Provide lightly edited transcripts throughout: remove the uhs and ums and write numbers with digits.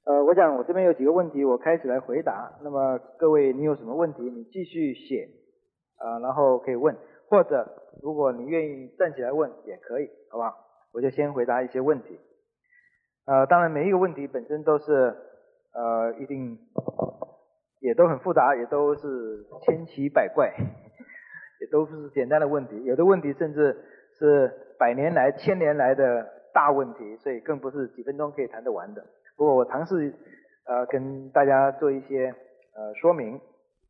我想我这边有几个问题，我开始来回答。那么各位，你有什么问题，你继续写，然后可以问，或者如果你愿意站起来问也可以，好不好？我就先回答一些问题。当然每一个问题本身都是一定也都很复杂，也都是千奇百怪，也都不是简单的问题。有的问题甚至是100年来、1000年来的大问题，所以更不是几分钟可以谈得完的。不过我尝试跟大家做一些说明，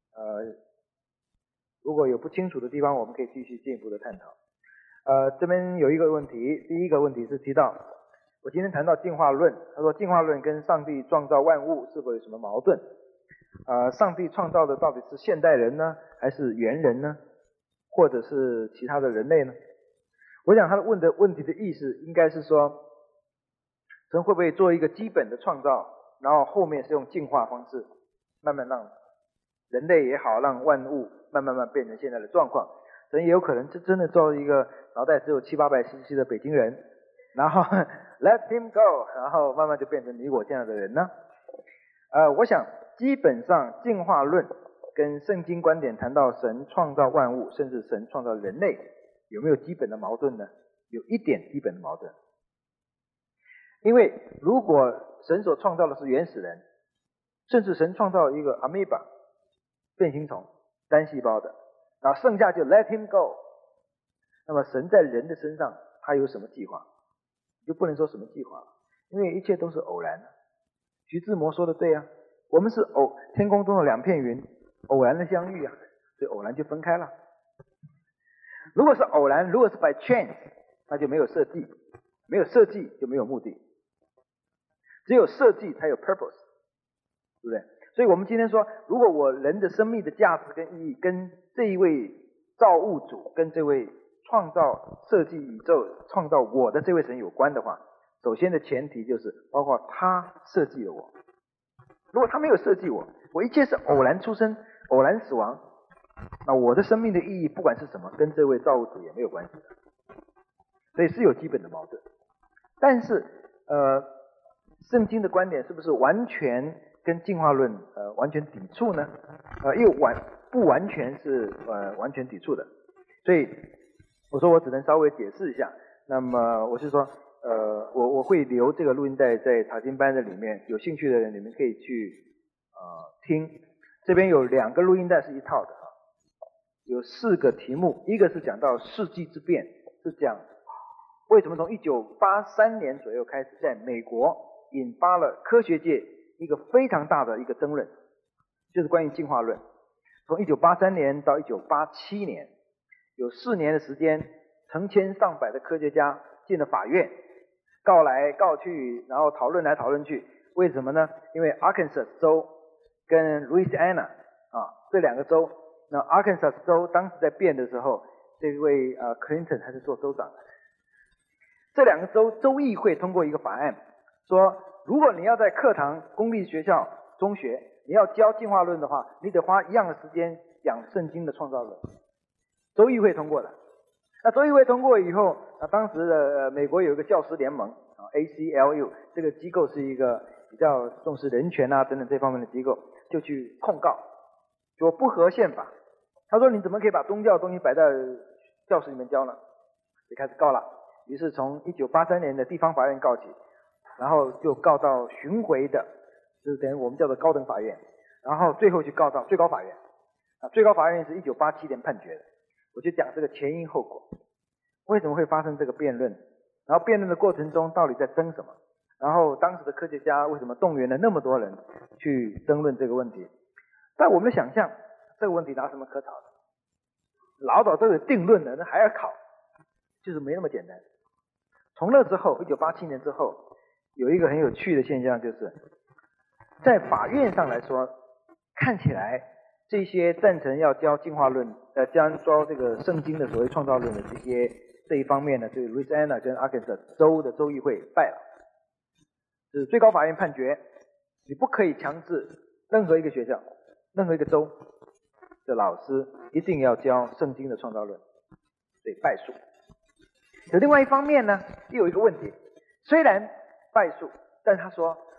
如果有不清楚的地方，我们可以继续进一步的探讨。这边有一个问题，第一个问题是提到我今天谈到进化论，他说进化论跟上帝创造万物是否有什么矛盾？上帝创造的到底是现代人呢，还是猿人呢，或者是其他的人类呢？我想他问的问题的意思应该是说，神会不会做一个基本的创造，然后后面是用进化方式慢慢让人类也好，让万物慢慢变成现在的状况。神也有可能真的做一个脑袋只有700-800cc的北京人，然后let him go， 然后慢慢就变成你我这样的人呢？我想基本上进化论跟圣经观点谈到神创造万物，甚至神创造人类，有没有基本的矛盾呢？有一点基本的矛盾。因为如果神所创造的是原始人，甚至神创造一个 amoeba 变形虫单细胞的，然后剩下就 let him go， 那么神在人的身上他有什么计划？就不能说什么计划，因为一切都是偶然。徐志摩说的对啊，我们是天空中的2片云偶然的相遇啊，所以偶然就分开了。如果是偶然，如果是 by chance， 那就没有设计，没有设计就没有目的，只有设计才有 purpose， 对不对？所以我们今天说，如果我人的生命的价值跟意义跟这一位造物主，跟这位创造设计宇宙创造我的这位神有关的话，首先的前提就是包括他设计了我。如果他没有设计我，我一切是偶然出生偶然死亡，那我的生命的意义不管是什么，跟这位造物主也没有关系的。所以是有基本的矛盾。但是圣经的观点是不是完全跟进化论完全抵触呢？又不完全是完全抵触的。所以我说我只能稍微解释一下。那么我是说我会留这个录音带在查经班的里面，有兴趣的人你们可以去听。这边有2个录音带是一套的有4个题目，一个是讲到世纪之变，是讲为什么从1983年左右开始，在美国引发了科学界一个非常大的一个争论，就是关于进化论。从1983年到1987年，有4年的时间，成千上百的科学家进了法院，告来告去，然后讨论来讨论去。为什么呢？因为 Arkansas 州跟 Louisiana 这2个州，那 Arkansas 州当时在变的时候，这位Clinton 还是做州长的。这2个州议会通过一个法案，说如果你要在课堂公立学校中学你要教进化论的话，你得花一样的时间讲圣经的创造论。州议会通过的。那州议会通过以后，当时的美国有一个教师联盟ACLU， 这个机构是一个比较重视人权等等这方面的机构，就去控告，说不合宪法。他说你怎么可以把宗教的东西摆在教室里面教呢？就开始告了。于是从1983年的地方法院告起，然后就告到巡回的，就是等于我们叫做高等法院，然后最后去告到最高法院。最高法院是1987年判决的。我就讲这个前因后果，为什么会发生这个辩论，然后辩论的过程中到底在争什么，然后当时的科学家为什么动员了那么多人去争论这个问题。在我们的想象，这个问题拿什么可吵的？老早都有定论的，那还要考，就是没那么简单。从那之后，1987年之后，有一个很有趣的现象，就是在法院上来说，看起来这些赞成要教进化论教这个圣经的所谓创造论的这一方面呢，这个 Louisiana 跟 Arkansas 州的州议会败了。就是最高法院判决，你不可以强制任何一个学校、任何一个州的老师一定要教圣经的创造论，所以败诉。可另外一方面呢，又有一个问题，虽然败诉，但他说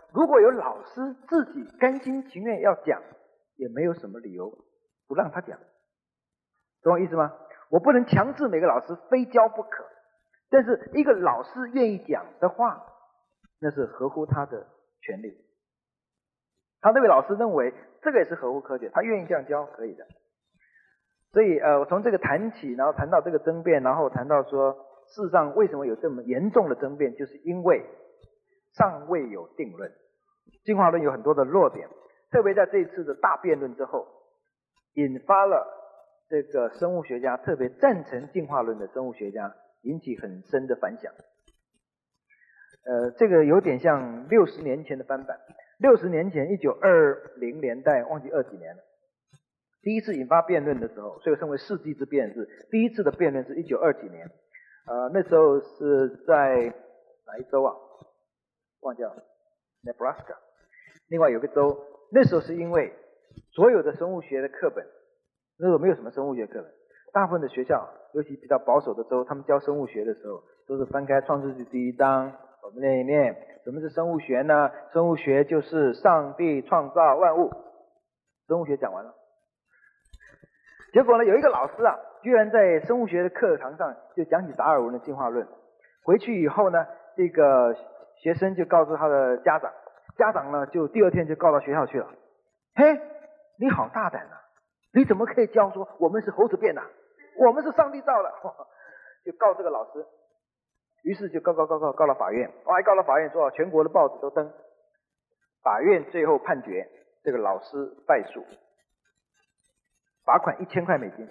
如果有老师自己甘心情愿要讲，也没有什么理由不让他讲，懂我意思吗？我不能强制每个老师非教不可，但是一个老师愿意讲的话，那是合乎他的权利。他那位老师认为这个也是合乎科学，他愿意这样教，可以的。所以我从这个谈起，然后谈到这个争辩，然后谈到说，事实上为什么有这么严重的争辩，就是因为尚未有定论。进化论有很多的弱点，特别在这一次的大辩论之后，引发了这个生物学家，特别赞成进化论的生物学家引起很深的反响。这个有点像60年前的翻版。60年前，1920年代，忘记20几年了。第一次引发辩论的时候，所以称为世纪之辩，是第一次的辩论是1920几年。那时候是在哪一州啊？忘记了 ，Nebraska。另外有个州，那时候是因为所有的生物学的课本，那时候没有什么生物学课本，大部分的学校，尤其比较保守的州，他们教生物学的时候，都是翻开《创世纪》第1章，我们念一念，什么是生物学呢？生物学就是上帝创造万物。生物学讲完了。结果呢，有一个老师啊，居然在生物学的课堂上就讲起达尔文的进化论。回去以后呢，这个学生就告诉他的家长，家长呢就第2天就告到学校去了。嘿，你好大胆啊！你怎么可以教说我们是猴子变的，我们是上帝造的？就告这个老师。于是就告到法院，还告到法院说全国的报纸都登。法院最后判决这个老师败诉，罚款1000块美金。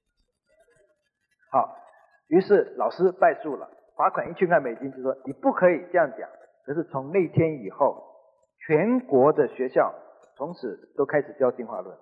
好，于是老师败诉了，罚款1000块美金，就说你不可以这样讲。可是从那天以后，全国的学校从此都开始教进化论，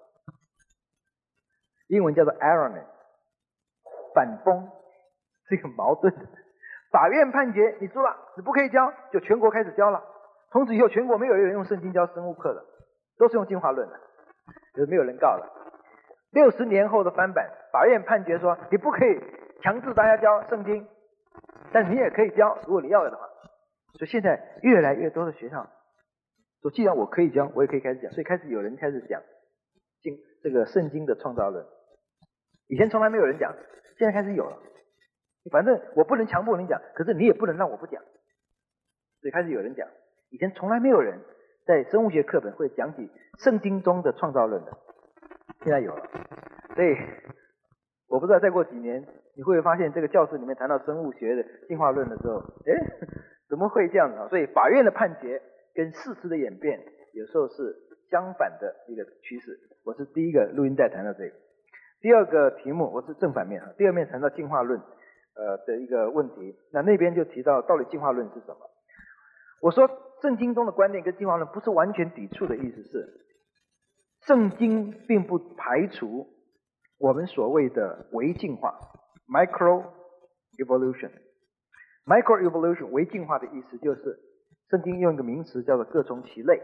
英文叫做 irony， 反讽，是一个矛盾的。法院判决你输了，你不可以教，就全国开始教了。从此以后，全国没有人用圣经教生物课的，都是用进化论的，没有人告了。60年后的翻版，法院判决说你不可以强制大家教圣经，但你也可以教，如果你要的话。所以现在越来越多的学校说，既然我可以教，我也可以开始讲，所以开始有人开始讲这个圣经的创造论。以前从来没有人讲，现在开始有了。反正我不能强迫你讲，可是你也不能让我不讲，所以开始有人讲。以前从来没有人在生物学课本会讲起圣经中的创造论的，现在有了。所以我不知道再过几年你会不会发现这个教室里面谈到生物学的进化论的时候，怎么会这样子啊？所以法院的判决跟事实的演变有时候是相反的一个趋势。我是第一个录音带谈到这个。第二个题目我是正反面，第二面谈到进化论的一个问题。那边就提到到底进化论是什么。我说圣经中的观念跟进化论不是完全抵触的意思，是圣经并不排除我们所谓的微进化 micro evolution。micro evolution 微进化的意思就是圣经用一个名词叫做各从其类。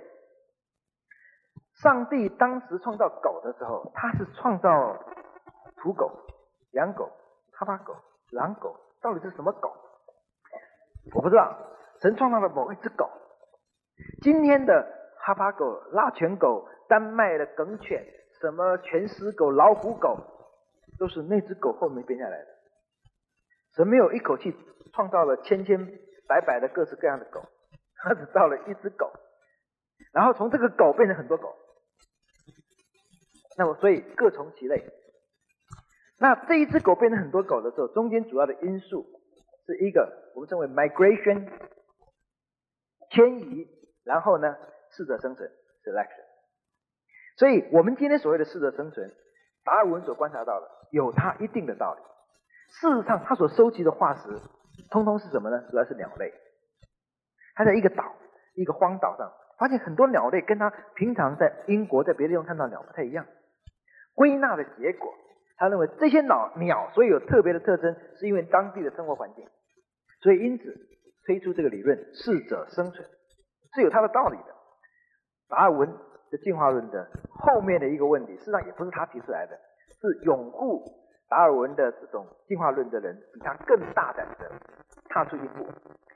上帝当时创造狗的时候，他是创造土狗、洋狗、哈巴狗、狼狗，到底是什么狗我不知道。神创造了某一只狗，今天的哈巴狗、腊犬狗、丹麦的梗犬、什么全狮狗、老虎狗，都是那只狗后面变下来的。神没有一口气创造了千百的各式各样的狗，他只造了一只狗，然后从这个狗变成很多狗。那么所以各从其类。那这一只狗变成很多狗的时候，中间主要的因素是一个我们称为 migration 迁移，然后呢适者生存 selection。 所以我们今天所谓的适者生存，达尔文所观察到的有它一定的道理。事实上他所收集的化石通通是什么呢？主要是鸟类。他在一个岛，一个荒岛上发现很多鸟类跟他平常在英国在别的地方看到鸟不太一样。归纳的结果，他认为这些鸟所以有特别的特征，是因为当地的生活环境，所以因此推出这个理论适者生存是有它的道理的。达尔文的进化论的后面的一个问题，事实上也不是他提出来的，是拥护达尔文的这种进化论的人比他更大胆的踏出一步。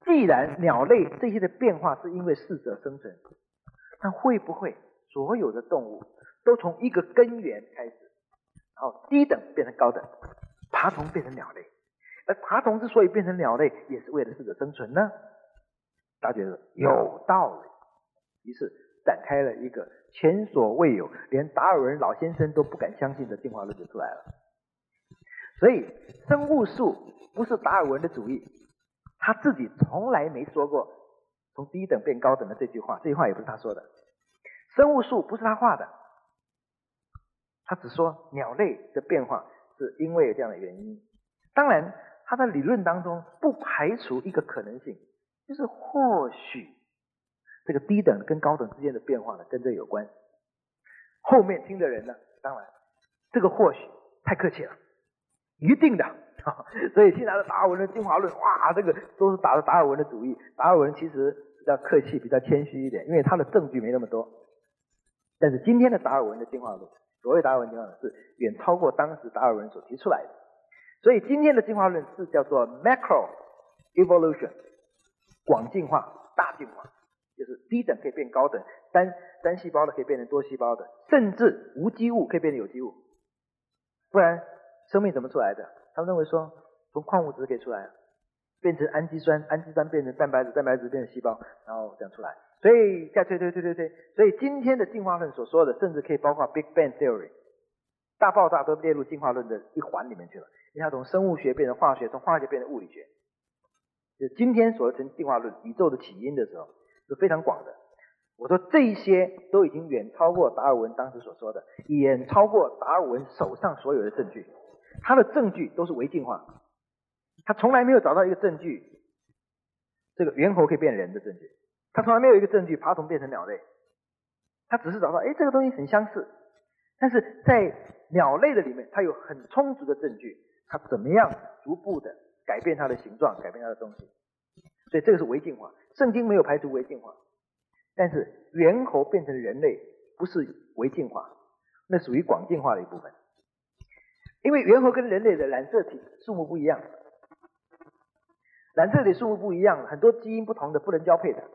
既然鸟类这些的变化是因为适者生存，那会不会所有的动物都从一个根源开始，然后低等变成高等，爬虫变成鸟类，而爬虫之所以变成鸟类，也是为了适者生存呢？大家觉得有道理，于是展开了一个前所未有，连达尔文老先生都不敢相信的进化论就出来了。所以生物术不是达尔文的主义，他自己从来没说过从低等变高等的这句话，这句话也不是他说的。生物术不是他画的，他只说鸟类的变化是因为有这样的原因。当然他的理论当中不排除一个可能性，就是或许这个低等跟高等之间的变化呢跟这有关。后面听的人呢，当然这个或许太客气了，一定的所以现在的达尔文的进化论，哇，这个都是打着达尔文的主意。达尔文其实比较客气，比较谦虚一点，因为他的证据没那么多。但是今天的达尔文的进化论，所谓达尔文进化论是远超过当时达尔文所提出来的。所以今天的进化论是叫做 macro evolution， 广进化、大进化，就是低等可以变高等，单细胞的可以变成多细胞的，甚至无机物可以变成有机物。不然生命怎么出来的？他们认为说从矿物质可以出来，变成氨基酸，氨基酸变成蛋白质，蛋白质变成细胞，然后这样出来。所以对，所以今天的进化论所说的，甚至可以包括 Big Bang Theory， 大爆炸都列入进化论的一环里面去了。因为它从生物学变成化学，从化学变成物理学。就今天所谓进化论，宇宙的起因的时候是非常广的。我说这一些都已经远超过达尔文当时所说的，远超过达尔文手上所有的证据。他的证据都是唯进化，他从来没有找到一个证据，这个猿猴可以变人的证据，他从来没有一个证据爬虫变成鸟类，他只是找到这个东西很相似，但是在鸟类的里面，它有很充足的证据，它怎么样逐步的改变它的形状，改变它的东西，所以这个是唯进化。圣经没有排除唯进化，但是猿猴变成人类不是唯进化，那属于广进化的一部分。因为猿猴跟人类的染色体数目不一样，染色体数目不一样，很多基因不同的不能交配的。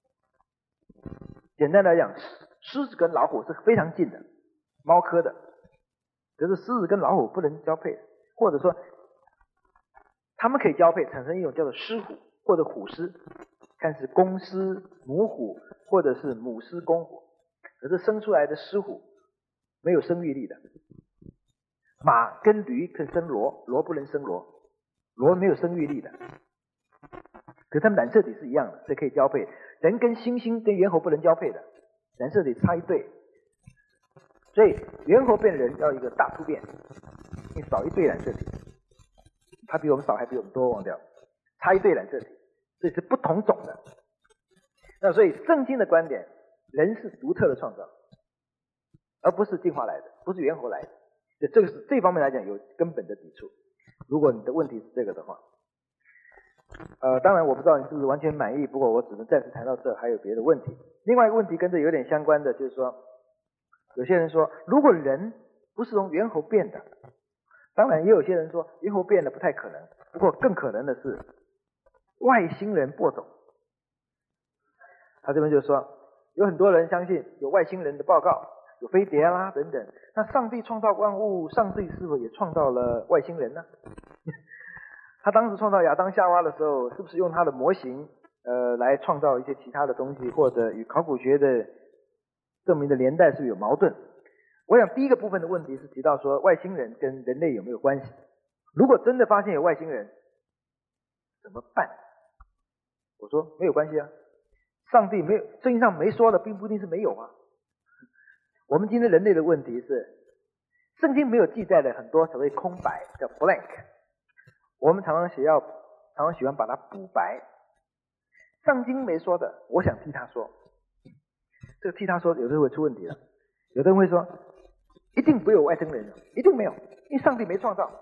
简单来讲，狮子跟老虎是非常近的，猫科的，可是狮子跟老虎不能交配，或者说它们可以交配，产生一种叫做狮虎或者虎狮，看是公狮母虎或者是母狮公虎，可是生出来的狮虎没有生育力的。马跟驴可以生骡，骡不能生骡，骡没有生育力的，可是它们染色体是一样的，所以可以交配。人跟猩猩跟猿猴不能交配的，染色体差一对，所以猿猴变人要一个大突变，你少一对染色体，它比我们少还比我们多，忘掉，差一对染色体，所以是不同种的。那所以圣经的观点，人是独特的创造，而不是进化来的，不是猿猴来的。这个是这方面来讲有根本的抵触。如果你的问题是这个的话，当然我不知道你是不是完全满意，不过我只能暂时谈到这，还有别的问题。另外一个问题跟这有点相关的，就是说，有些人说，如果人不是从猿猴变的，当然也有些人说猿猴变的不太可能，不过更可能的是外星人播种。他这边就说，有很多人相信有外星人的报告，有飞碟啦等等，那上帝创造万物，上帝是否也创造了外星人呢？他当时创造亚当夏娃的时候，是不是用他的模型来创造一些其他的东西，或者与考古学的证明的年代是不是有矛盾？我想第一个部分的问题是提到说外星人跟人类有没有关系？如果真的发现有外星人怎么办？我说没有关系啊，上帝没有，圣经上没说的并不一定是没有啊。我们今天人类的问题是，圣经没有记载的很多所谓空白叫 blank， 我们常常喜欢把它补白。圣经没说的，我想替他说，这个替他说有的时候会出问题了。有的人会说一定不会有外星人，一定没有，因为上帝没创造。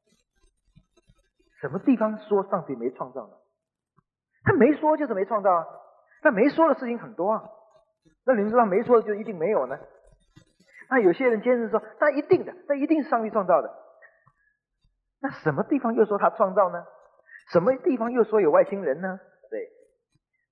什么地方说上帝没创造呢？他没说就是没创造啊，那没说的事情很多啊，那你们知道没说的就一定没有呢？那有些人坚持说那一定的，那一定是上帝创造的。那什么地方又说他创造呢？什么地方又说有外星人呢？对，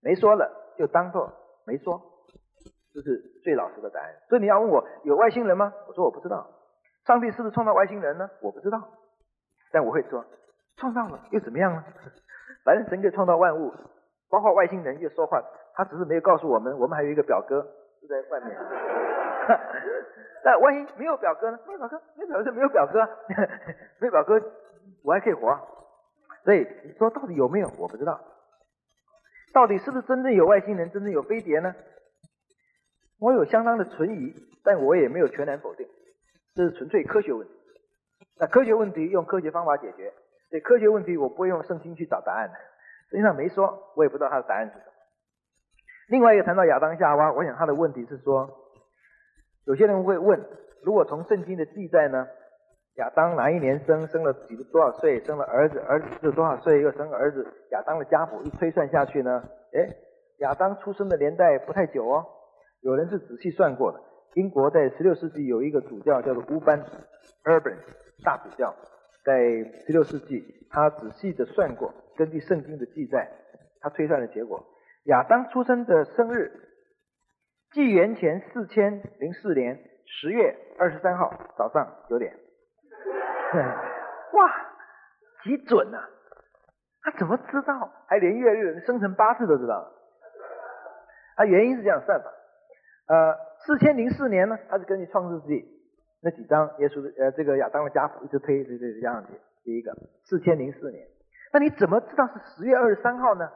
没说了就当作没说，这是最老实的答案。所以你要问我有外星人吗？我说我不知道。上帝是不是创造外星人呢？我不知道。但我会说，创造了又怎么样呢？反正神可以创造万物，包括外星人又说话，他只是没有告诉我们，我们还有一个表哥是在外面。但万一没有表哥呢？没有表哥，没有表哥就没有表哥，没有表哥我还可以活。所以你说到底有没有？我不知道。到底是不是真正有外星人，真正有飞碟呢？我有相当的存疑，但我也没有全然否定，这是纯粹科学问题。那科学问题用科学方法解决，所以科学问题我不会用圣经去找答案的，圣经上没说，我也不知道他的答案是什么。另外一个谈到亚当夏娃，我想他的问题是说，有些人会问，如果从圣经的记载呢，亚当哪一年生了多少岁，生了儿子，儿子是多少岁又生儿子，亚当的家谱一推算下去呢，亚当出生的年代不太久哦。有人是仔细算过的，英国在16世纪有一个主教叫做乌班 Urban 大主教，在16世纪他仔细的算过，根据圣经的记载，他推算的结果，亚当出生的生日纪元前4004年10月23号早上9点。哇，极准啊！他怎么知道？还连月日生辰八字都知道了。他原因是这样算法，4004年呢，他是根据创世纪那几章耶稣的这个亚当的家谱一直推这样子。第一个4004年，那你怎么知道是10月23号呢？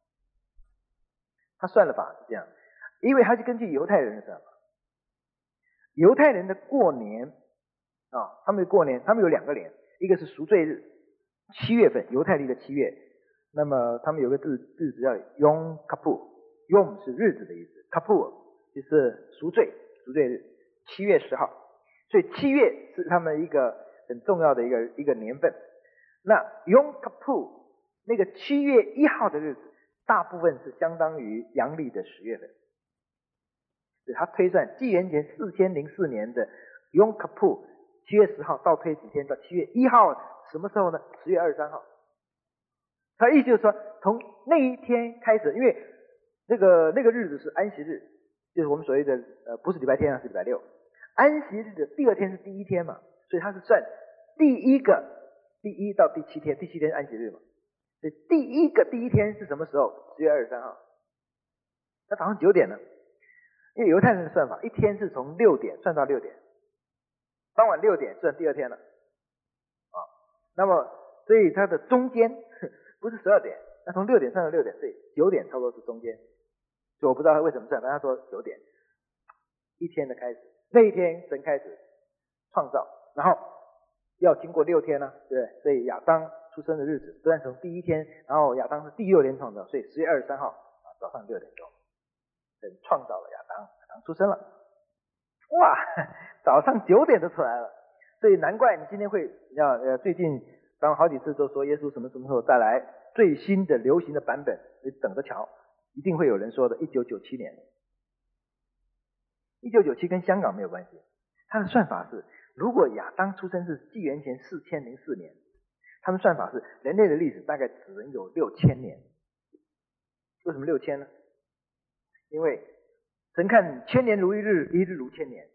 他算了法是这样，因为他是根据犹太人的算法，犹太人的过年他们的过年，他们有2个年，一个是赎罪日，7月份，犹太历的7月，那么他们有个日子叫 Yom Kippur，Yom 是日子的意思 ，Kippur 就是赎罪日，7月10号，所以7月是他们一个很重要的一个年份。那 Yom Kippur 那个7月1号的日子，大部分是相当于阳历的10月份，所以他推算纪元前4004年的 Yom Kippur 7月10号倒推几天到7月1号，什么时候呢？10月23号。他意思就是说，从那一天开始，因为那个日子是安息日，就是我们所谓的不是礼拜天啊，是礼拜六。安息日的第2天是第1天嘛，所以他是算第1到第7天，第7天是安息日嘛。所以第1天是什么时候？10月23号。那早上9点呢？因为犹太人的算法，一天是从6点算到6点。傍晚6点算第2天了那么所以它的中间不是12点，那从6点算到6点，所以9点差不多是中间。所以我不知道他为什么算，但他说9点，一天的开始，那一天神开始创造，然后要经过6天呢，对不对？所以亚当出生的日子虽然从第1天，然后亚当是第6天创造，所以10月23号早上6点钟，神创造了亚当出生了。哇，早上9点就出来了，所以难怪你今天会，你看最近当然好几次都说耶稣什么时候再来，最新的流行的版本，你等着瞧，一定会有人说的1997年。1997跟香港没有关系，他的算法是，如果亚当出生是纪元前4004年，他们算法是人类的历史大概只能有6000年。为什么6000呢？因为神看千年如一日，一日如千年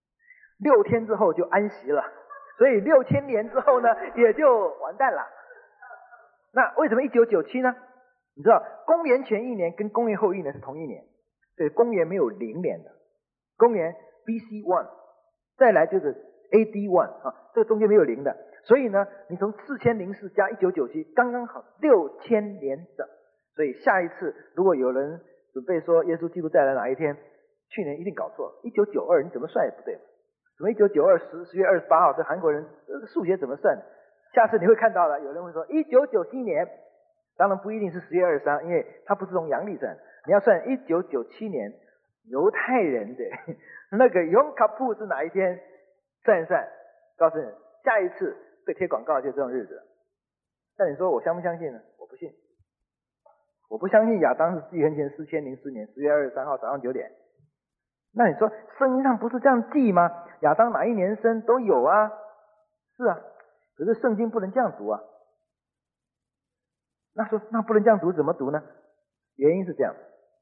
，6天之后就安息了，所以6000年之后呢，也就完蛋了。那为什么1997呢？你知道公元前1年跟公元后1年是同一年，所以公元没有0年的，公元 BC 1，再来就是 AD 1这个中间没有0的，所以呢，你从4004加1997，刚刚好6000年整。所以下一次如果有人准备说耶稣基督再来哪一天，去年一定搞错了，1992你怎么算也不对，什么1992 10月28号，这韩国人数学怎么算？下次你会看到了，有人会说1997年，当然不一定是10月23，因为它不是从阳历算，你要算1997年犹太人的那个 Yom Kippur 是哪一天，算一算，告诉你下一次被贴广告就这种日子了。那你说我相不相信呢？我不信，我不相信亚当是纪元前4004年10月23号早上9点。那你说圣经上不是这样记吗？亚当哪一年生都有啊，是啊，可是圣经不能这样读啊。那说那不能这样读怎么读呢？ 原因是这样，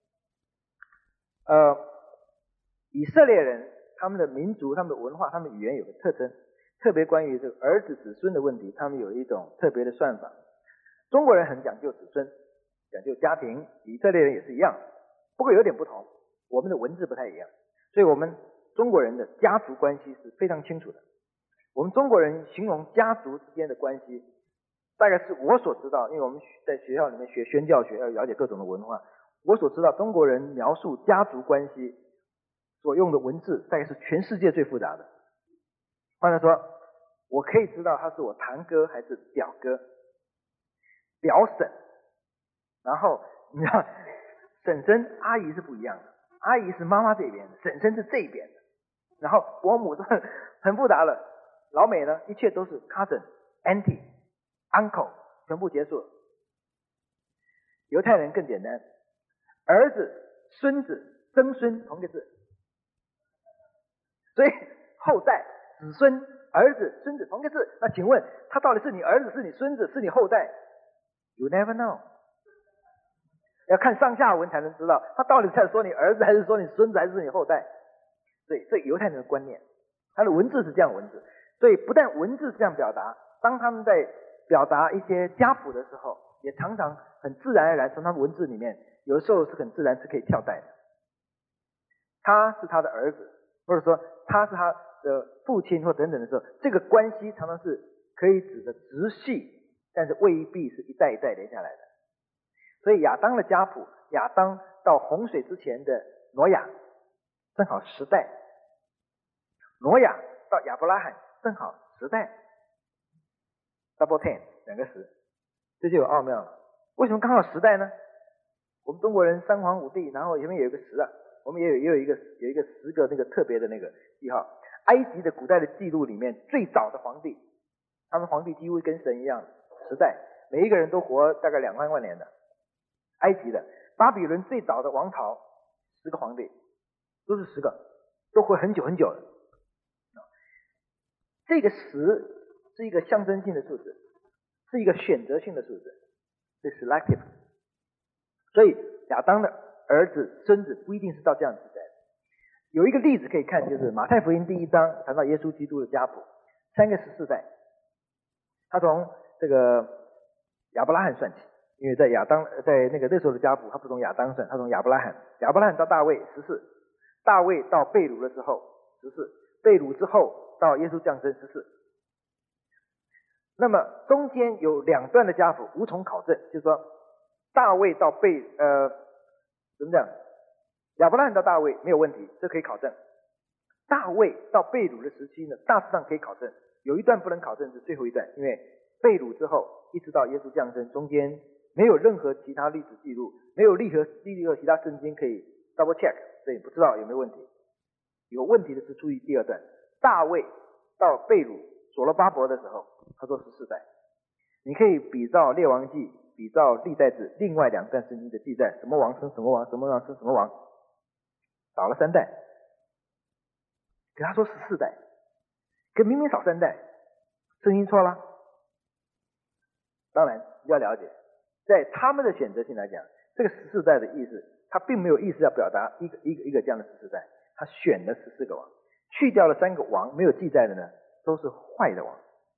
以色列人他们的民族、他们的文化、他们语言有个特征，特别关于这个儿子子孙的问题，他们有一种特别的算法。中国人很讲究子孙，讲究家庭，以色列人也是一样，不过有点不同，我们的文字不太一样，所以我们中国人的家族关系是非常清楚的。我们中国人形容家族之间的关系，大概是我所知道，因为我们在学校里面学宣教学，要了解各种的文化，我所知道中国人描述家族关系所用的文字，大概是全世界最复杂的。换句话说，我可以知道他是我堂哥还是表哥、表婶，然后你知道婶婶、阿姨是不一样的，阿姨是妈妈这边的，婶婶是这边的，然后伯母是很复杂的。老美呢，一切都是 cousin、auntie、uncle， 全部结束了。犹太人更简单，儿子、孙子、曾孙同个字，所以后代、子孙、儿子、孙子同个字。那请问他到底是你儿子、是你孙子、是你后代 ？You never know。要看上下文才能知道他到底在说你儿子，还是说你孙子，还是你后代。所以这犹太人的观念，他的文字是这样文字。所以不但文字是这样表达，当他们在表达一些家谱的时候，也常常很自然而然从他们文字里面，有的时候是很自然是可以跳带的。他是他的儿子，或者说他是他的父亲或等等的时候，这个关系常常是可以指的直系，但是未必是一代一代连下来的。所以亚当的家谱，亚当到洪水之前的挪亚正好10代，挪亚到亚伯拉罕正好10代 ，double 10， 2个10，这就有奥妙了。为什么刚好10代呢？我们中国人三皇五帝，然后前面有一个10啊，我们也有一个10个那个特别的那个记号。埃及的古代的记录里面，最早的皇帝，他们皇帝几乎跟神一样，10代，每一个人都活大概2万万年的。埃及的、巴比伦最早的王朝10个皇帝，都是10个，都活很久很久的。这个10是一个象征性的数字，是一个选择性的数字，是 selective。所以亚当的儿子、孙子不一定是到这样子的。有一个例子可以看，就是马太福音第1章谈到耶稣基督的家谱，3个14代，他从这个亚伯拉罕算起，因为在那时候的家谱，他不从亚当算，他从亚伯拉罕，亚伯拉罕到大卫14，大卫到被掳了之后14，被掳之后到耶稣降生14。那么中间有2段的家谱无从考证，就是说大卫到怎么讲？亚伯拉罕到大卫没有问题，这可以考证。大卫到被掳的时期呢，大致上可以考证。有一段不能考证是最后一段，因为被掳之后一直到耶稣降生，中间没有任何其他历史记录，没有任何其他圣经可以 double check， 所以不知道有没有问题。有问题的是注意第2段，大卫到被掳所罗巴伯的时候，他说14代。你可以比照列王记，比照历代志，另外2段圣经的记载，什么王生什么王，什么王生什么王，少了3代。可他说14代，可明明少3代，圣经错了。当然要了解，在他们的选择性来讲，这个14代的意思，他并没有意思要表达一个这样的14代，他选了14个王，去掉了3个王，没有记载的呢，都是坏的王，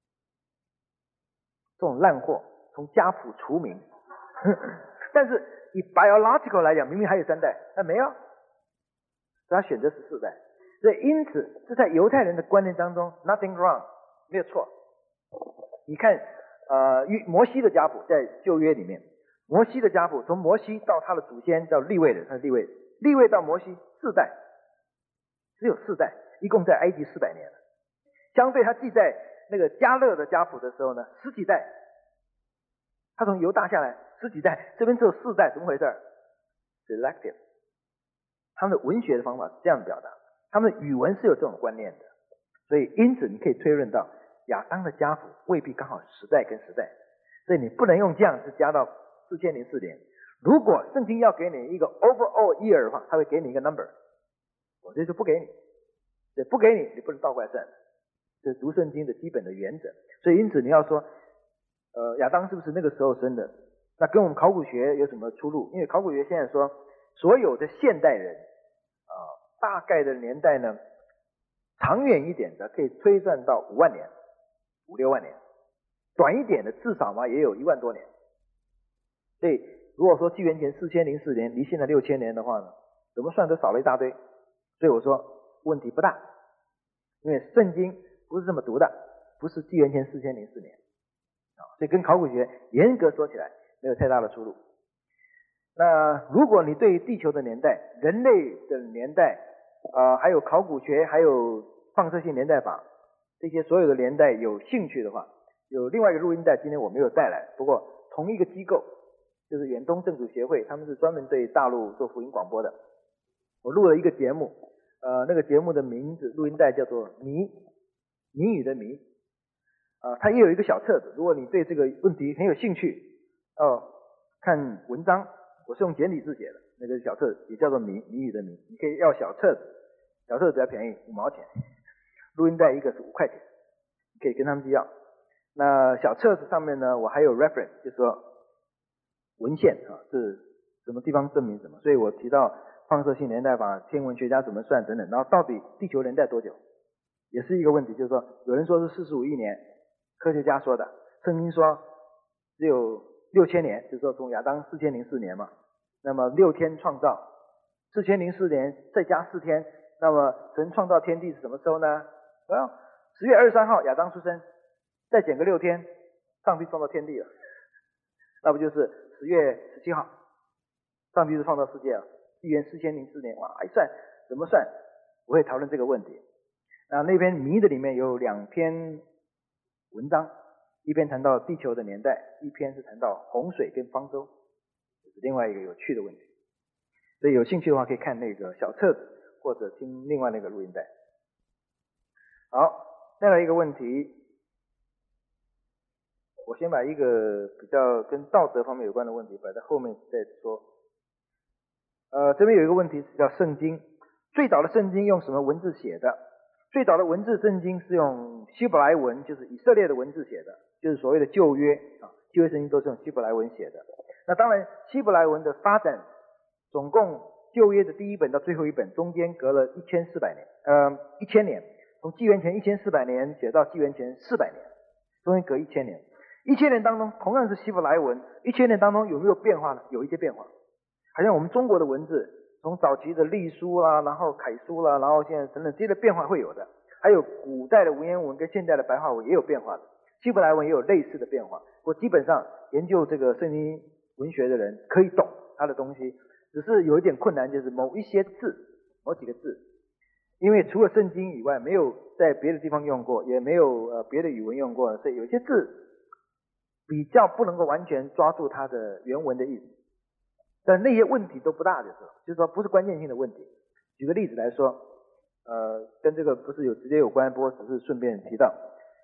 这种烂货从家谱除名。但是以 biological 来讲，明明还有3代，但没有，所以他选择14代。所以因此这在犹太人的观念当中 nothing wrong， 没有错。你看摩西的家谱在旧约里面，摩西的家谱从摩西到他的祖先叫利未人，他是利未，利未到摩西4代，只有4代，一共在埃及400年了。相对他记在那个迦勒的家谱的时候呢，10几代，他从犹大下来10几代，这边只有4代，怎么回事 ？Selective， 他们的文学的方法是这样表达，他们的语文是有这种观念的，所以因此你可以推论到亚当的家谱未必刚好10代跟10代，所以你不能用这样子加到4004年。如果圣经要给你一个 overall year 的话，他会给你一个 number， 我这就不给你，对，不给你，你不能倒过来算，这是读圣经的基本的原则。所以因此你要说亚当是不是那个时候生的， 那跟我们考古学有什么出入？因为考古学现在说，所有的现代人大概的年代呢，长远一点的可以推算到5万年、5、6万年，短一点的至少嘛也有1万多年。所以如果说纪元前4004年离现在6000年的话呢，怎么算都少了一大堆。所以我说问题不大，因为圣经不是这么读的，不是纪元前4004年所以跟考古学严格说起来没有太大的出入。那如果你对地球的年代、人类的年代还有考古学，还有放射性年代法这些所有的年代有兴趣的话，有另外一个录音带，今天我没有带来，不过同一个机构就是远东正主协会，他们是专门对大陆做福音广播的。我录了一个节目，那个节目的名字录音带叫做谜语的谜它也有一个小册子，如果你对这个问题很有兴趣看文章，我是用简体字写的，那个小册子也叫做谜语的谜，你可以要小册子，小册子比较便宜，5毛钱，录音带一个是5块钱，你可以跟他们去要。那小册子上面呢，我还有 reference， 就是说文献是什么地方证明什么，所以我提到放射性年代法，天文学家怎么算等等，然后到底地球年代多久，也是一个问题，就是说有人说是45亿年，科学家说的，圣经说只有6000年，就是说从亚当4004年嘛，那么6天创造，4004年再加4天，那么神创造天地是什么时候呢？10月23号亚当出生，再减个6天，上帝创造天地了，那不就是10月17号，上帝就创造世界了，纪元4004年，哇，一算怎么算？我会讨论这个问题。那篇谜的里面有2篇文章，一篇谈到地球的年代，一篇是谈到洪水跟方舟，这是另外一个有趣的问题。所以有兴趣的话可以看那个小册子，或者听另外那个录音带。好，再来一个问题，我先把一个比较跟道德方面有关的问题摆在后面再说。这边有一个问题是叫圣经，最早的圣经用什么文字写的？最早的文字圣经是用希伯来文，就是以色列的文字写的，就是所谓的旧约旧约圣经都是用希伯来文写的。那当然希伯来文的发展，总共旧约的第一本到最后一本中间隔了1400年，1000年，从纪元前1400年写到纪元前400年，中间隔1000年。1000年当中同样是希伯来文，1000年当中有没有变化呢？有一些变化。好像我们中国的文字，从早期的隶书啦，然后楷书啦，然后现在等等这些的变化会有的，还有古代的文言文跟现代的白话文也有变化的，希伯来文也有类似的变化。我基本上研究这个圣经文学的人可以懂它的东西，只是有一点困难，就是某一些字，某几个字，因为除了圣经以外，没有在别的地方用过，也没有别的语文用过，所以有些字比较不能够完全抓住它的原文的意思。但那些问题都不大的时候，就是说不是关键性的问题。举个例子来说，跟这个不是直接有关，不过只是顺便提到，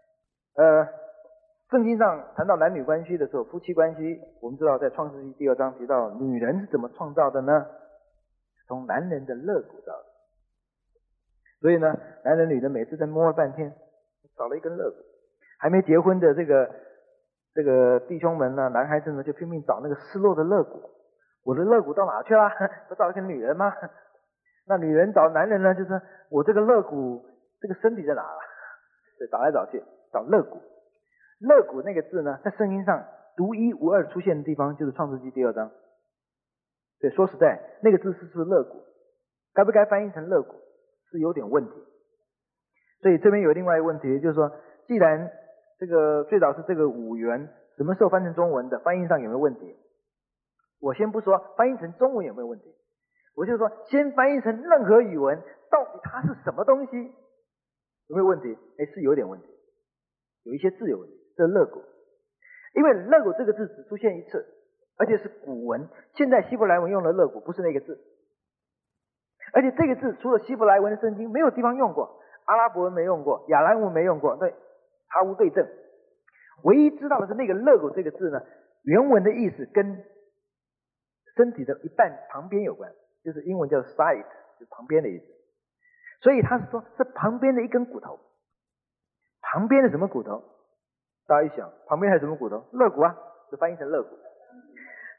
圣经上谈到男女关系的时候，夫妻关系，我们知道在创世纪第2章提到女人是怎么创造的呢？从男人的肋骨造的。所以呢，男人女人每次在摸了半天，少了一根肋骨。还没结婚的这个弟兄们呢，男孩子呢就拼命找那个失落的肋骨。我的肋骨到哪去了？不找一个女人吗？那女人找男人呢，就是我这个肋骨，这个身体在哪了？所以找来找去找肋骨。肋骨那个字呢，在圣经上独一无二出现的地方就是创世纪第2章。所以说实在，那个字是不是肋骨？该不该翻译成肋骨？是有点问题。所以这边有另外一个问题，就是说，既然这个最早是这个五元，什么时候翻成中文的？翻译上有没有问题？我先不说翻译成中文有没有问题，我就说先翻译成任何语文，到底它是什么东西，有没有问题？是有点问题，有一些字有问题，这肋骨，因为肋骨这个字只出现一次，而且是古文，现在希伯来文用的肋骨不是那个字，而且这个字除了希伯来文的圣经没有地方用过，阿拉伯文没用过，亚兰文没用过，对，毫无对证。唯一知道的是那个肋骨这个字呢，原文的意思跟身体的一半旁边有关，就是英文叫 side， 就是旁边的意思。所以他是说是旁边的一根骨头。旁边的什么骨头？大家一想，旁边还有什么骨头？肋骨啊，就翻译成肋骨。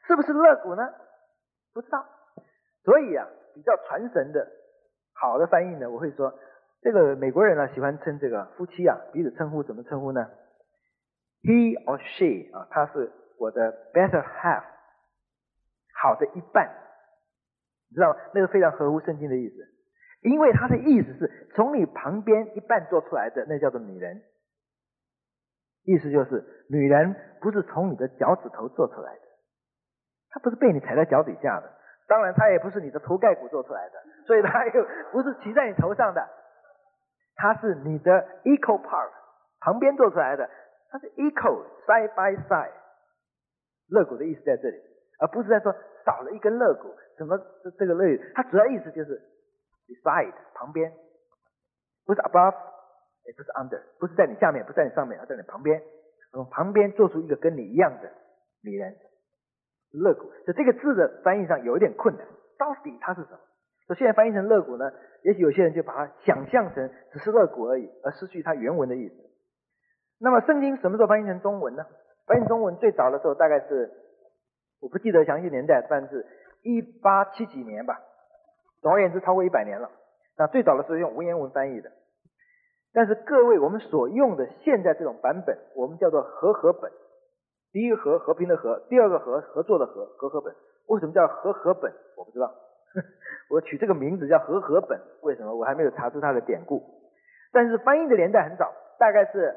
是不是肋骨呢？不知道。所以啊，比较传神的好的翻译呢，我会说，这个美国人呢喜欢称这个夫妻啊彼此称呼怎么称呼呢？ He or she 啊，他是我的 better half， 好的一半，你知道吗？那个非常合乎圣经的意思，因为他的意思是从你旁边一半做出来的，那叫做女人。意思就是女人不是从你的脚趾头做出来的，她不是被你踩在脚底下的，当然她也不是你的头盖骨做出来的，所以她又不是骑在你头上的，她是你的 equal part 旁边做出来的，它是 equal side by side。 肋骨的意思在这里，而不是在说少了一根肋骨，什么这个肋，它主要意思就是 beside 旁边，不是 above， 也不是 under， 不是在你下面，不是在你上面，而在你旁边，从旁边做出一个跟你一样的女人。肋骨，所以这个字的翻译上有一点困难，到底它是什么？所以现在翻译成肋骨呢，也许有些人就把它想象成只是肋骨而已，而失去它原文的意思。那么圣经什么时候翻译成中文呢？翻译成中文最早的时候大概是，我不记得详细年代，但是1870几年吧，总而言之超过100年了。那最早的时候用文言文翻译的，但是各位我们所用的现在这种版本，我们叫做和合本。第一个和，和平的和，第二个和，合作的和，和合本。为什么叫和合本？我不知道我取这个名字叫和合本，为什么？我还没有查出它的典故。但是翻译的年代很早，大概是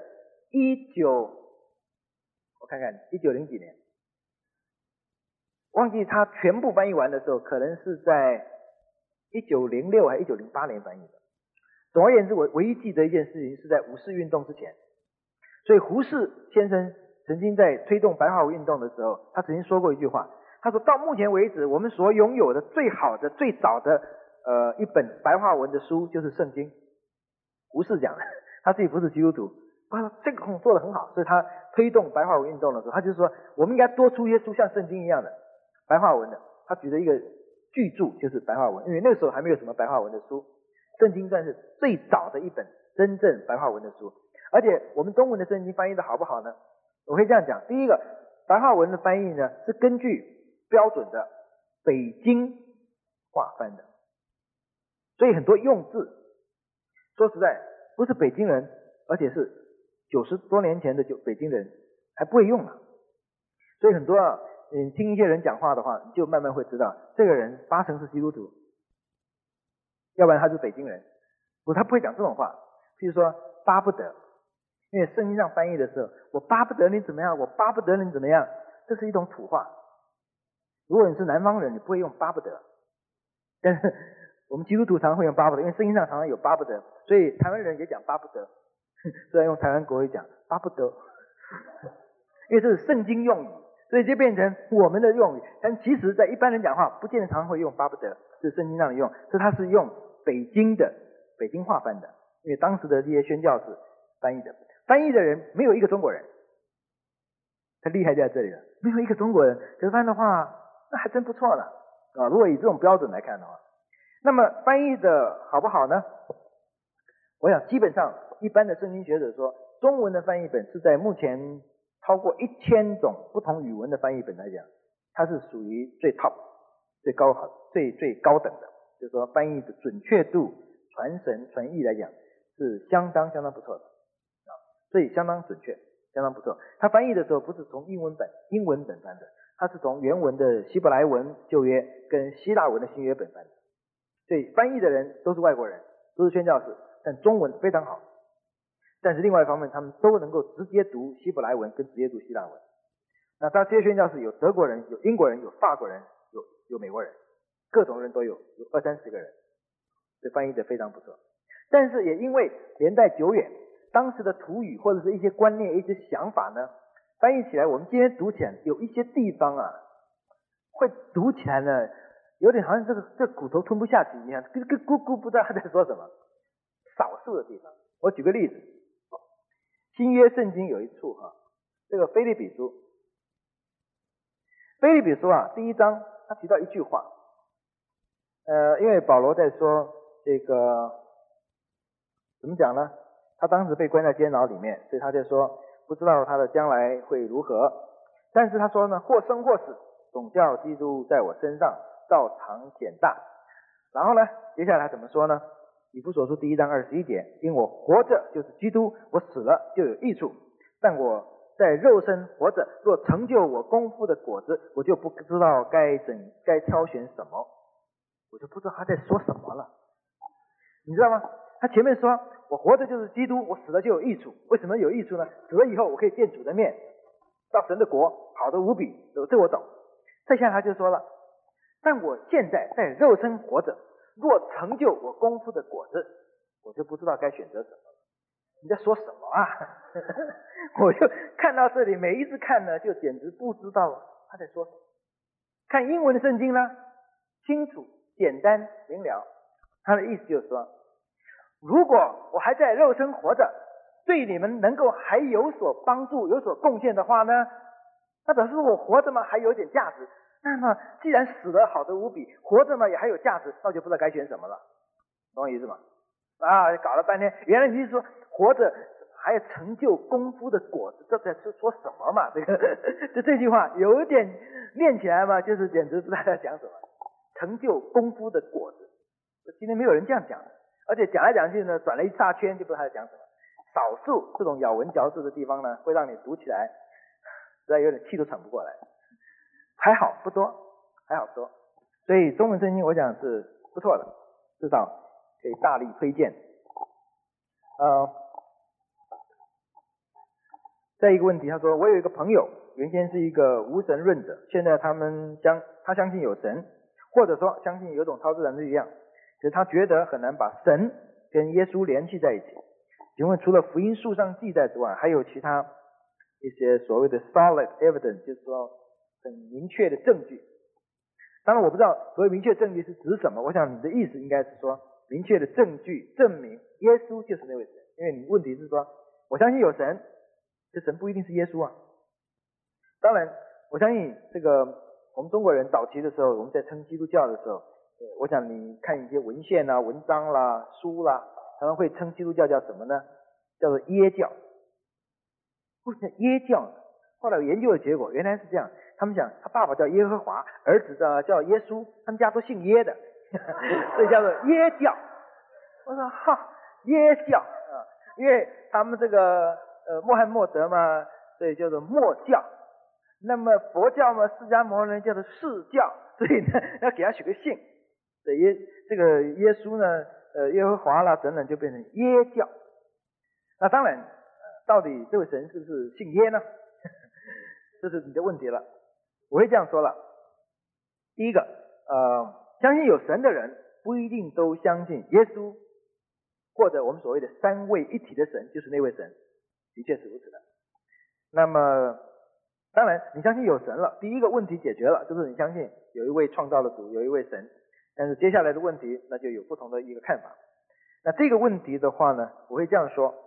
我看看1900几年，忘记它全部翻译完的时候，可能是在1906还是1908年翻译的。总而言之，我唯一记得一件事情是在五四运动之前，所以胡适先生曾经在推动白话文运动的时候，他曾经说过一句话，他说到目前为止我们所拥有的最好的最早的一本白话文的书就是圣经。胡适讲的，他自己不是基督徒，他说这个工作做得很好，所以他推动白话文运动的时候，他就说我们应该多出一些书像圣经一样的白话文的。他举了一个巨著就是白话文，因为那个时候还没有什么白话文的书，圣经算是最早的一本真正白话文的书。而且我们中文的圣经翻译的好不好呢？我会这样讲，第一个，白话文的翻译呢是根据标准的北京话翻的，所以很多用字说实在不是北京人，而且是90多年前的北京人还不会用了。所以很多听一些人讲话的话，你就慢慢会知道这个人80%是基督徒，要不然他是北京人，他不会讲这种话。譬如说巴不得，因为圣经上翻译的时候，我巴不得你怎么样，我巴不得你怎么样，这是一种土话。如果你是南方人，你不会用巴不得，但是我们基督徒常常会用巴不得，因为圣经上常常有巴不得，所以台湾人也讲巴不得，虽然用台湾国语讲巴不得，因为这是圣经用语，所以就变成我们的用语。但其实在一般人讲话不见得常常会用巴不得，是圣经上的用，所以他是用北京话翻的，因为当时的这些宣教士翻译的，翻译的人没有一个中国人，他厉害在这里了，没有一个中国人，可是翻的话那还真不错了啊！如果以这种标准来看的话，那么翻译的好不好呢？我想基本上一般的圣经学者说，中文的翻译本是在目前超过1000种不同语文的翻译本来讲，它是属于最 top 最高等的，就是说翻译的准确度、传神传译来讲是相当不错的啊，所以相当准确，相当不错。他翻译的时候不是从英文本翻的，他是从原文的希伯来文旧约跟希腊文的新约本翻的，所以翻译的人都是外国人，都是宣教士，但中文非常好。但是另外一方面，他们都能够直接读希伯来文跟直接读希腊文。那他这些宣教士有德国人，有英国人，有法国人，有美国人，各种人都有20-30个人，这翻译的非常不错。但是也因为年代久远，当时的土语或者是一些观念、一些想法呢，翻译起来我们今天读起来有一些地方啊，会读起来呢有点好像这骨头吞不下去一样，咕不知道他在说什么。少数的地方，我举个例子，新约圣经有一处这个腓立比书啊，第1章他提到一句话，因为保罗在说这个怎么讲呢？他当时被关在监牢里面，所以他就说不知道他的将来会如何，但是他说呢，或生或死总叫基督在我身上照常显大。然后呢，接下来他怎么说呢？以弗所书1章21节，因我活着就是基督，我死了就有益处。但我在肉身活着，若成就我功夫的果子，我就不知道该挑选什么，我就不知道他在说什么了，你知道吗？他前面说我活着就是基督，我死了就有益处。为什么有益处呢？死了以后我可以见主的面，到神的国，好的无比，这我懂。再下来他就说了，但我现在在肉身活着，若成就我功夫的果子，我就不知道该选择什么。你在说什么啊？我就看到这里，每一次看呢，就简直不知道他在说什么。看英文圣经呢，清楚、简单、明了。他的意思就是说，如果我还在肉身活着，对你们能够还有所帮助、有所贡献的话呢，那表示我活着嘛还有点价值。那么既然死了好的无比，活着嘛也还有价值，那我就不知道该选什么了，懂我意思吗？啊，搞了半天，原来你是说活着还有成就功夫的果子，这在说什么嘛？这句话有一点念起来嘛，就是简直不知道在讲什么。成就功夫的果子，今天没有人这样讲的，而且讲来讲去呢，转了一大圈就不知道他在讲什么。少数这种咬文嚼字的地方呢，会让你读起来实在有点气都喘不过来。还好不多，还好不多，所以中文圣经我讲是不错的，至少可以大力推荐。再一个问题，他说我有一个朋友，原先是一个无神论者，现在他相信有神，或者说相信有种超自然的力量，可是他觉得很难把神跟耶稣联系在一起。请问除了福音书上记载之外，还有其他一些所谓的 solid evidence， 就是说很明确的证据？当然我不知道所谓明确证据是指什么，我想你的意思应该是说明确的证据证明耶稣就是那位神，因为你问题是说我相信有神，这神不一定是耶稣啊。当然我相信这个我们中国人早期的时候，我们在称基督教的时候，我想你看一些文献啦、文章啦、书啦，他们会称基督教叫什么呢？叫做耶教。为什么耶教呢？后来有研究的结果，原来是这样，他们讲他爸爸叫耶和华，儿子叫耶稣，他们家都姓耶的所以叫做耶教。我说哈，耶教啊，因为他们这个穆罕默德嘛，所以叫做默教。那么佛教嘛，释迦牟尼叫做释教，所以呢要给他取个姓。这个耶稣呢，耶和华啦等等，就变成耶教。那当然，到底这位神是不是姓耶呢？这是你的问题了。我会这样说了，第一个，相信有神的人不一定都相信耶稣，或者我们所谓的三位一体的神就是那位神，的确是如此的。那么当然你相信有神了，第一个问题解决了，就是你相信有一位创造的主，有一位神。但是接下来的问题那就有不同的一个看法。那这个问题的话呢，我会这样说，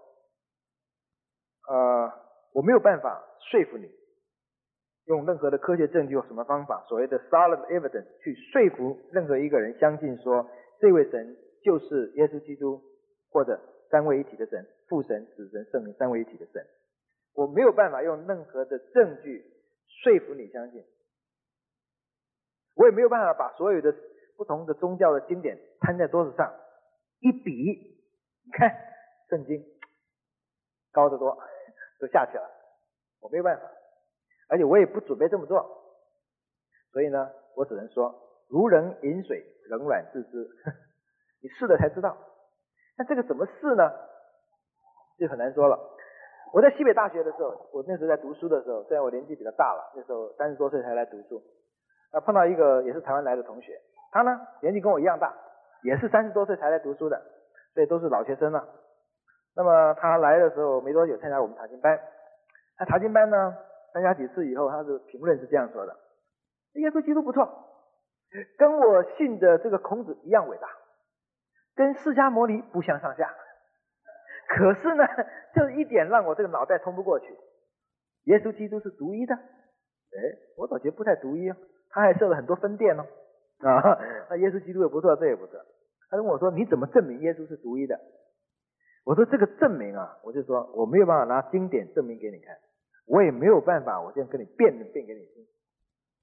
我没有办法说服你用任何的科学证据或什么方法，所谓的 solid evidence 去说服任何一个人相信说这位神就是耶稣基督，或者三位一体的神，父神、子神、圣灵三位一体的神。我没有办法用任何的证据说服你相信，我也没有办法把所有的不同的宗教的经典摊在桌子上一比，你看圣经高得多，都下去了，我没有办法，而且我也不准备这么做，所以呢，我只能说如人饮水，冷暖自知你试了才知道。那这个怎么试呢？就很难说了。我在西北大学的时候，我那时候在读书的时候，虽然我年纪比较大了，那时候30多岁才来读书，碰到一个也是台湾来的同学，他呢年纪跟我一样大，也是30多岁才来读书的，所以都是老学生了。那么他来的时候没多久参加我们查经班，他查经班呢参加几次以后，他的评论是这样说的：耶稣基督不错，跟我信的这个孔子一样伟大，跟释迦牟尼不相上下。可是呢，就一点让我这个脑袋通不过去，耶稣基督是独一的。我总觉得不太独一，他还设了很多分店哦。那耶稣基督也不错，这也不错。他跟我说，你怎么证明耶稣是独一的？我说这个证明啊，我就说我没有办法拿经典证明给你看，我也没有办法我这样跟你辩给你听。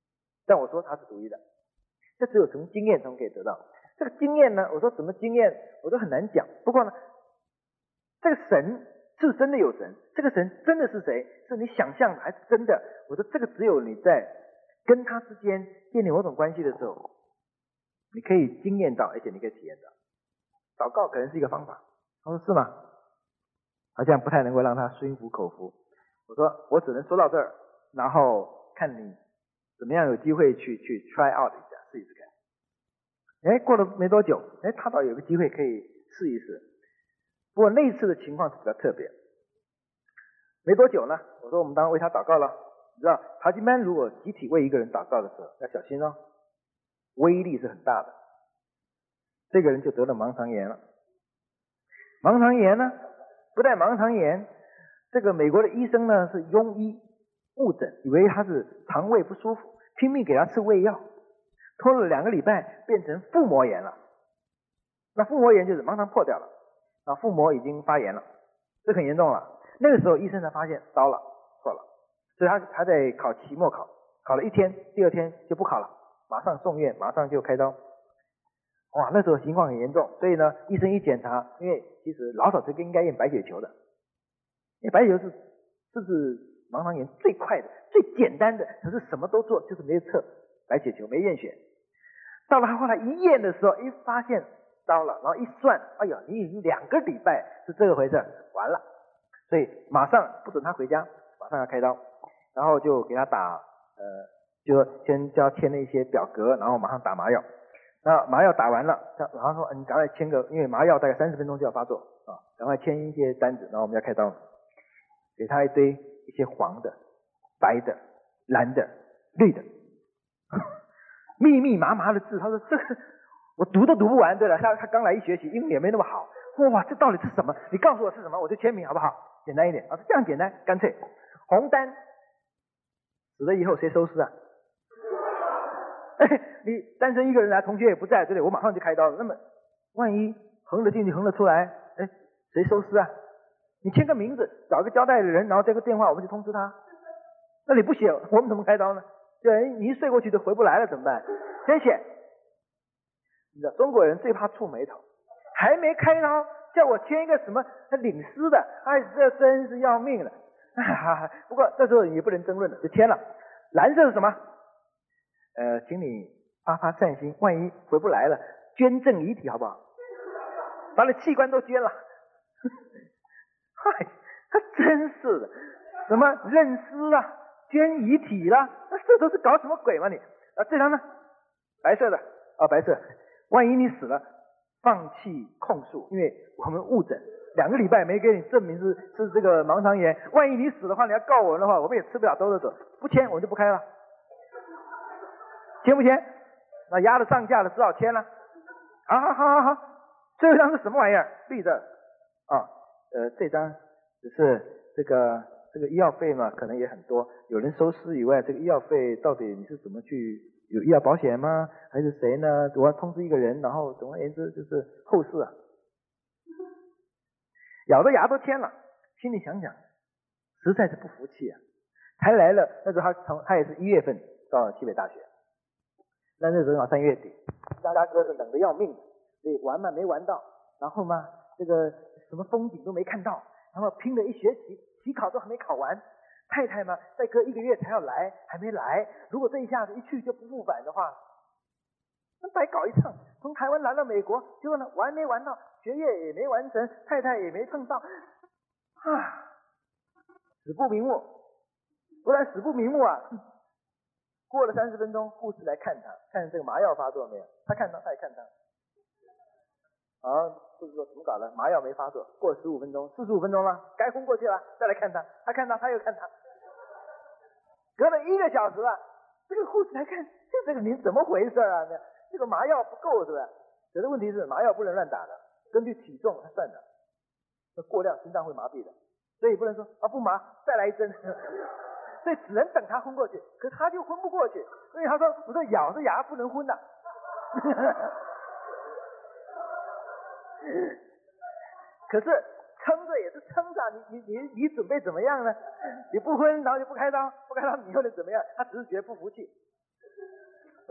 但我说它是独一的，这只有从经验中可以得到。这个经验呢，我说什么经验我都很难讲。不过呢，这个神是真的有神，这个神真的是谁？是你想象的还是真的？我说这个只有你在跟他之间建立某种关系的时候，你可以经验到，而且你可以体验到。祷告可能是一个方法。他说是吗？好像不太能够让他心服口服。我说我只能说到这儿，然后看你怎么样有机会去 try out 一下，试一试看。哎，过了没多久，哎，他倒有个机会可以试一试。不过那一次的情况是比较特别。没多久呢，我说我们当然为他祷告了。你知道，查经班如果集体为一个人祷告的时候，要小心哦，威力是很大的。这个人就得了盲肠炎了。盲肠炎呢，不但盲肠炎，这个美国的医生呢是庸医误诊，以为他是肠胃不舒服，拼命给他吃胃药，拖了2个礼拜变成腹膜炎了。那腹膜炎就是盲肠破掉了，腹膜已经发炎了，这很严重了。那个时候医生才发现糟了，错了，所以他还在考期末考，考了1天，第2天就不考了，马上送院，马上就开刀。哇，那时候情况很严重，所以呢，医生一检查，因为其实老早就应该验白血球的，因为白血球是盲肠炎最快的、最简单的，可是什么都做，就是没有测白血球，没验血。到了他后来一验的时候，一发现糟了，然后一算，哎呀，你已经2个礼拜是这个回事，完了，所以马上不准他回家，马上要开刀，然后就给他打就先叫签了一些表格，然后马上打麻药。那麻药打完了，然后说你赶快签个，因为麻药大概30分钟就要发作啊，赶快签一些单子，然后我们要开刀，给他一些黄的、白的、蓝的、绿的，密密麻麻的字。他说这个我读都读不完。对了，他刚来一学期，英语也没那么好。哇，这到底是什么？你告诉我是什么，我就签名好不好？简单一点啊，这样简单干脆。红单死了以后谁收尸啊？你单身一个人来，同学也不在，对不对？我马上就开刀了。那么万一横得进去横得出来，谁收尸啊？你签个名字，找个交代的人，然后这个电话我们就通知他。那你不写，我们怎么开刀呢？对，你一睡过去就回不来了，怎么办？先写。你知道中国人最怕触霉头，还没开刀叫我签一个什么领尸的，这真是要命了。不过这时候也不能争论了，就签了。蓝色是什么？请你发发善心，万一回不来了，捐赠遗体好不好？把你器官都捐了。嗨，他真是的，什么认尸啊，捐遗体啦，这都是搞什么鬼嘛你？这张呢？白色的白色。万一你死了，放弃控诉，因为我们误诊2个礼拜没给你证明是这个盲肠炎，万一你死的话，你要告我们的话，我们也吃不了兜着走，不签我就不开了。签不签？那压了上架了，只好签了。好，最后一张是什么玩意儿？绿的这张只是这个医药费嘛，可能也很多。有人收尸以外，这个医药费到底你是怎么去？有医疗保险吗？还是谁呢？我要通知一个人，然后总而言之就是后事啊。咬着牙都签了，心里想想，实在是不服气啊。才来了，那时候他也是1月份到西北大学。那时候3月底，大家哥是冷得要命的，所以玩嘛没玩到，然后嘛这个什么风景都没看到，然后拼了1学期，期考都还没考完。太太嘛再隔1个月才要来，还没来。如果这一下子一去就不复返的话，那白搞一场。从台湾来到美国，结果呢玩没玩到，学业也没完成，太太也没碰到，死不瞑目。不但死不瞑目啊，过了30分钟，护士来看他，看这个麻药发作没有。他看他，他也看他。护士说怎么搞的？麻药没发作。过了15分钟，45分钟了，该昏过去了，再来看他。他看他，他又看他。隔了1个小时了，这个护士来看，这个你怎么回事啊？这个麻药不够是吧？可是问题是麻药不能乱打的，根据体重他算的，那过量心脏会麻痹的，所以不能说不麻再来1针。所以只能等他昏过去，可他就昏不过去，所以他说我说咬着牙不能昏的。可是撑着也是撑着，你准备怎么样呢？你不昏，然后就不开刀，你又能怎么样？他只是觉得不服气。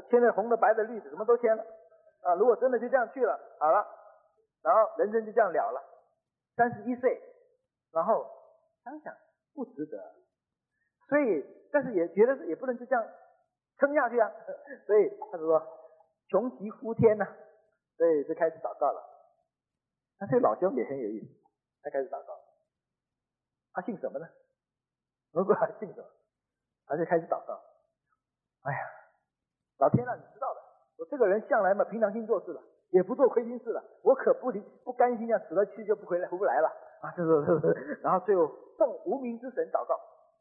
签了红的白的绿的什么都签了啊，如果真的就这样去了，好了，然后人生就这样了了，31岁，然后想想不值得，所以但是也觉得也不能就这样撑下去啊，所以他就说穷极呼天呐，所以就开始祷告了。那这个老兄也很有意思，他开始祷告，他姓什么呢？如果他姓什么，他就开始祷告。哎呀，老天啊，你知道的，我这个人向来嘛平常心做事的，也不做亏心事的，我可不甘心这样死了去就回不来了啊！然后最后奉无名之神祷告。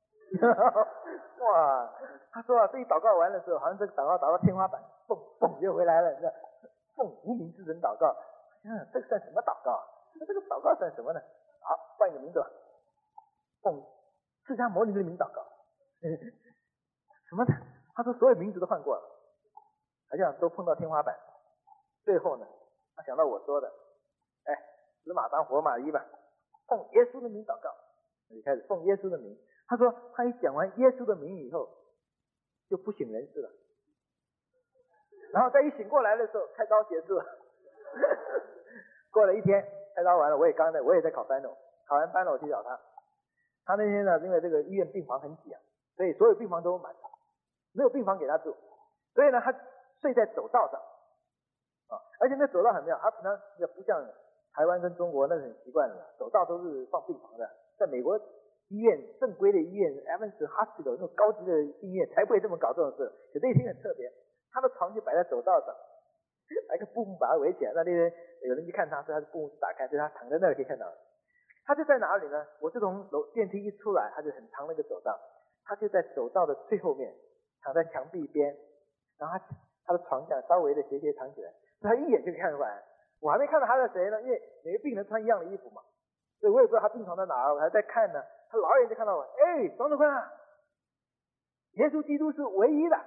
哇，他说啊，这一祷告完的时候，好像这个祷告打到天花板，蹦蹦就回来了，你知道，奉无名之神祷告。这个算什么祷告啊？那这个祷告算什么呢？好，换一个名字吧，奉释迦牟尼的名祷告。什么的？他说所有名字都换过了，好像都碰到天花板。最后呢，他想到我说的，哎，死马当活马医吧，奉耶稣的名祷告，就开始奉耶稣的名。他说他一讲完耶稣的名以后，就不省人事了。然后再一醒过来的时候，开刀结束了。过了一天，开刀完了，我也在考final，考完final我去找他。他那天呢，因为这个医院病房很挤啊，所以所有病房都满，没有病房给他住，所以呢，他睡在走道上啊，而且那走道很妙，他平常也不像台湾跟中国那是很习惯的，走道都是放病房的，在美国医院正规的医院 Evans Hospital 那种高级的医院才不会这么搞这种事。可那天很特别，他的床就摆在走道上，拿一个布幕把它围起来，那天有人去看他，所以他的布幕打开，所以他躺在那里可以看到。他就在哪里呢？我就从电梯一出来，他就很长的一个走道，他就在走道的最后面，躺在墙壁边，然后他的床这样稍微的斜躺起来，所以他一眼就看出来。我还没看到他是谁呢，因为每个病人穿一样的衣服嘛，所以我也不知道他病床在哪儿，我还在看呢。他老远就看到我，哎，庄主坤啊，耶稣基督是唯一的。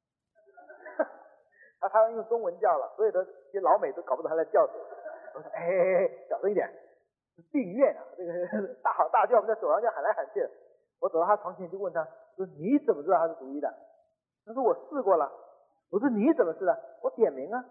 他用中文叫了，所有的一些老美都搞不懂他在叫什么。我说，哎，小声一点。病院啊，这个大喊大叫，我们在走廊上喊来喊去。我走到他床前就问他，说你怎么知道他是独一的？他说我试过了。我说你怎么试的？我点名啊。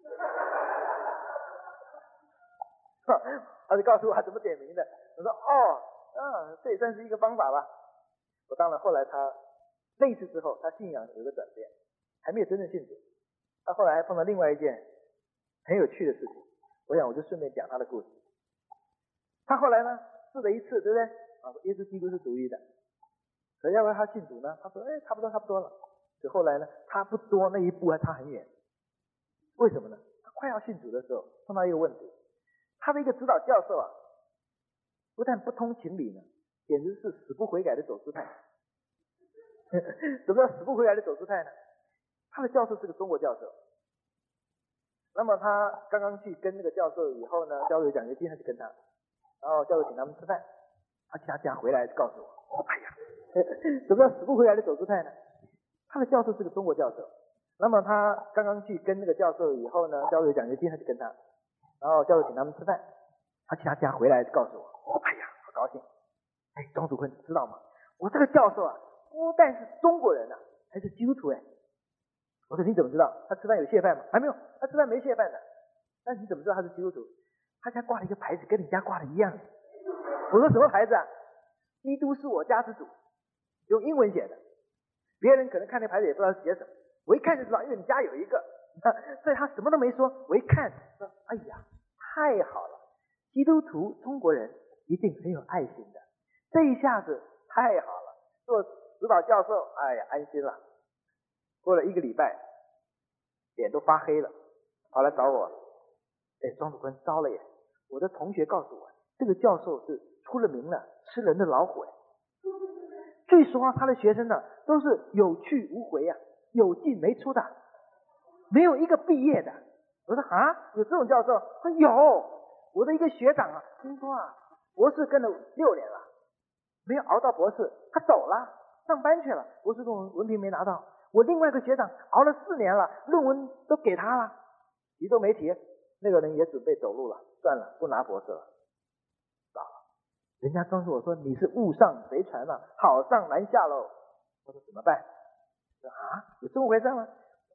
他就告诉我他怎么点名的。我说这也算是一个方法吧。我当然后来他那一次之后，他信仰有个转变，还没有真正信主。他后来还碰到另外一件很有趣的事情，我想我就顺便讲他的故事。他后来呢试了一次，对不对？耶稣基督是独一的，可要不要他信主呢？他说，差不多了。可后来呢，他不多，那一步还差很远。为什么呢？他快要信主的时候碰到一个问题，他的一个指导教授啊，不但不通情理呢，简直是死不悔改的走资派。什么叫死不悔改的走资派呢？他的教授是个中国教授，那么他刚刚去跟那个教授以后呢，教授有奖学金，他去跟他，然后教授请他们吃饭，他家回来告诉我，哎呀，什么叫死不悔改的走资派呢？他的教授是个中国教授，那么他刚刚去跟那个教授以后呢，教授有奖学金，他去跟他，然后教授请他们吃饭，他家回来告诉我，哎呀，好高兴，庄主坤知道吗？我这个教授啊，不但是中国人啊，还是基督徒。我说你怎么知道？他吃饭有谢饭吗？还没有，他吃饭没谢饭的。但是你怎么知道他是基督徒？他家挂了一个牌子，跟你家挂的一样。我说什么牌子啊？基督是我家之主，用英文写的。别人可能看那牌子也不知道是写什么，我一看就知道，因为你家有一个。所以他什么都没说，我一看说，哎呀，太好了，基督徒中国人一定很有爱心的，这一下子太好了。做指导教授，哎呀，安心了。过了1个礼拜，脸都发黑了，跑来找我，庄主坤，糟了耶！我的同学告诉我，这个教授是出了名了，吃人的老虎。据说他的学生呢，都是有去无回啊，有进没出的，没有一个毕业的。我说有这种教授？他有，我的一个学长啊，听说啊，博士跟了6年了，没有熬到博士，他走了，上班去了，博士文凭没拿到。我另外一个学长熬了4年了，论文都给他了，提都没提，那个人也准备走路了，算了，不拿博士了。糟了，人家告诉我说你是误上贼船了，好上难下喽。我说怎么办？说有这么回事吗？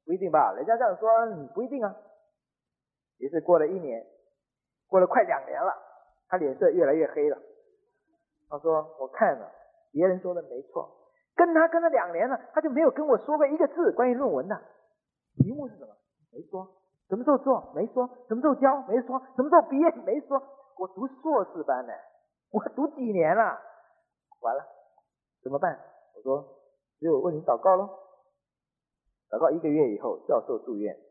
不一定吧？人家这样说，你不一定啊。于是过了1年，过了快2年了，他脸色越来越黑了。他说：“我看了，别人说的没错，跟了2年了，他就没有跟我说过一个字关于论文的。题目是什么？没说。什么时候做？没说。什么时候交？没说。什么时候毕业？没说。我读硕士班呢，我读几年了？完了，怎么办？”我说：“只有为你祷告咯。”祷告1个月以后，教授住院。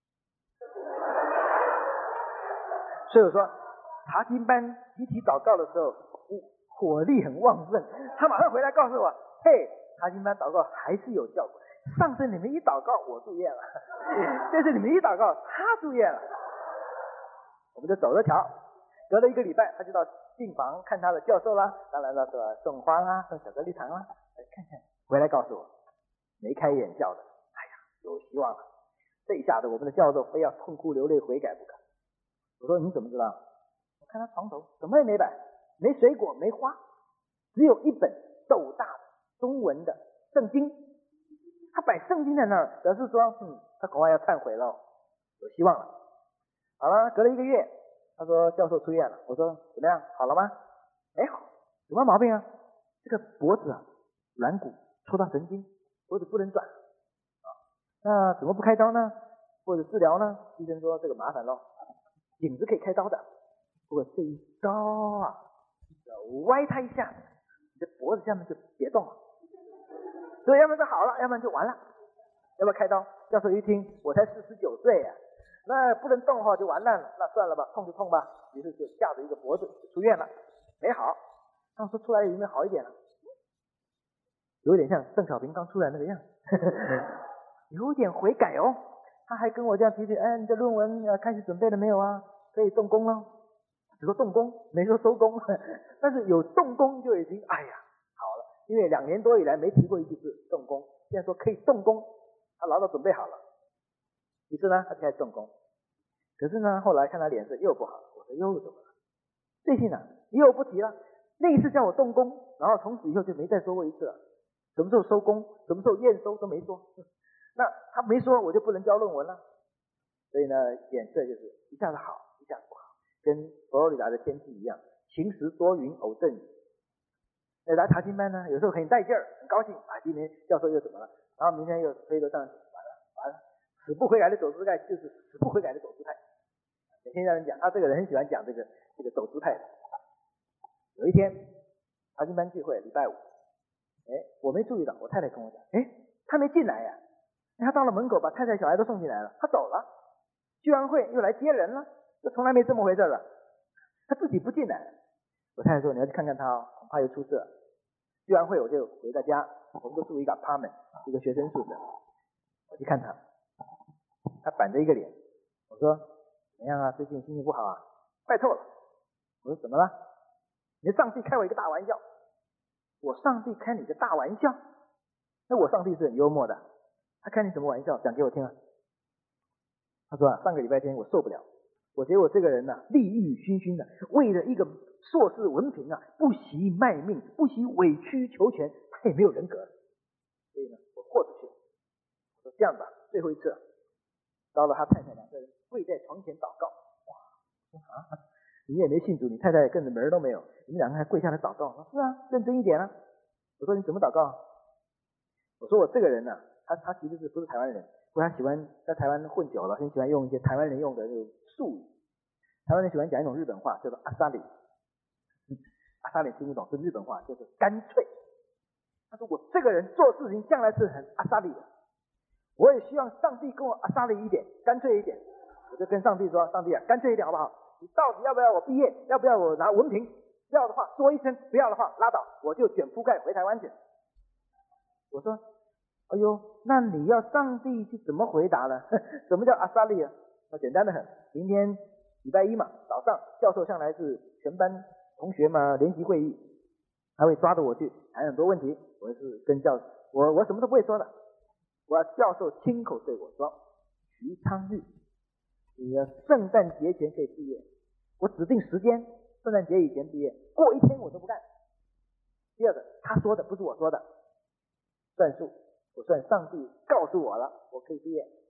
所以我说，查经班集体祷告的时候，火力很旺盛。他马上回来告诉我：“嘿，查经班祷告还是有效果。上次你们一祷告，我住院了；这次你们一祷告，他住院了。”我们就走着瞧。隔了1个礼拜，他就到病房看他的教授啦，当然了，是吧？送花啦，送巧克力糖啦，来看看。回来告诉我，眉开眼笑的，哎呀，有希望了。这一下子，我们的教授非要痛哭流泪悔改不可。我说：“你怎么知道？”我看他床头什么也没摆，没水果，没花，只有一本斗大的中文的圣经。他摆圣经在那儿，表示说，他恐怕要忏悔了，有希望了。好了，隔了1个月，他说教授出院了。我说：“怎么样？好了吗？”哎，好。什么毛病啊？这个脖子啊，软骨戳到神经，脖子不能转啊。那怎么不开刀呢？或者治疗呢？医生说这个麻烦咯。颈子可以开刀的，不过这一刀啊，歪他一下，你的脖子下面就别动了。所以要么就好了，要不然就完了。要不要开刀？教授一听，我才49岁啊，那不能动的话就完蛋了。那算了吧，痛就痛吧。于是就架着一个脖子就出院了，没好。他说出来有没有好一点了？有点像邓小平刚出来那个样，有点悔改哦。他还跟我这样提醒：“哎，你的论文开始准备了没有啊？可以动工了。”只说动工，没说收工。但是有动工就已经哎呀好了，因为2年多以来没提过一句字动工，现在说可以动工，他老早准备好了。于是呢，他就开始动工。可是呢，后来看他脸色又不好了，我说又怎么了？最近啊又不提了。那一次叫我动工，然后从此以后就没再说过一次了。什么时候收工，什么时候验收都没说。那他没说，我就不能交论文了。所以呢，脸色就是一下子好，一下子不好，跟佛罗里达的天气一样，晴时多云，偶阵雨。那来查经班呢，有时候很带劲儿，很高兴啊，今天教授又怎么了？然后明天又推得上去，完了，死不悔改的走姿态就是死不悔改的走姿态。每天让人讲，他这个人很喜欢讲这个走姿态的。有一天查经班聚会，礼拜5，我没注意到，我太太跟我讲，他没进来呀。他到了门口，把太太小孩都送进来了，他走了。聚完会又来接人了，这从来没这么回事了。他自己不进来。我太太说：“你要去看看他哦，恐怕又出事了。”聚完会我就回到家，我们都住一个 apartment， 一个学生宿舍。我去看他，他板着一个脸。我说：“怎么样啊？最近心情不好啊？”坏透了。我说：“怎么了？”你的上帝开我一个大玩笑。我上帝开你个大玩笑？那我上帝是很幽默的。他开你什么玩笑？讲给我听啊。他说上个礼拜天我受不了，我觉得我这个人利欲熏熏的，为了一个硕士文凭不惜卖命，不惜委曲求全，他也没有人格了。所以呢，我豁出去了。我说这样吧，最后一次了。到了他太太2个人跪在床前祷告。哇，你也没信主，你太太跟着门都没有，你们2个还跪下来祷告？是啊，认真一点啊。我说你怎么祷告？我说我这个人他其实不是台湾人，不过他喜欢在台湾混久了，很喜欢用一些台湾人用的那种术语。台湾人喜欢讲一种日本话，叫做阿萨里。阿萨里听不懂，是日本话，就是干脆。他说我这个人做事情向来是很阿萨里的，我也希望上帝跟我阿萨里一点，干脆一点。我就跟上帝说：“上帝啊，干脆一点好不好？你到底要不要我毕业？要不要我拿文凭？要的话说一声，不要的话拉倒，我就卷铺盖回台湾去。”我说：“哎呦，那你要上帝去怎么回答呢？什么叫阿萨利啊？那简单的很。明天礼拜1嘛，早上教授向来是全班同学嘛联席会议，他会抓着我去谈很多问题。我是跟我什么都不会说的，我要教授亲口对我说：徐昌钰，你的圣诞节前可以毕业，我指定时间，圣诞节以前毕业，过1天我都不干。第二个，他说的不是我说的，算数。我算上帝告诉我了，我可以毕业。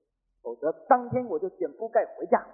否则当天我就卷铺盖回家。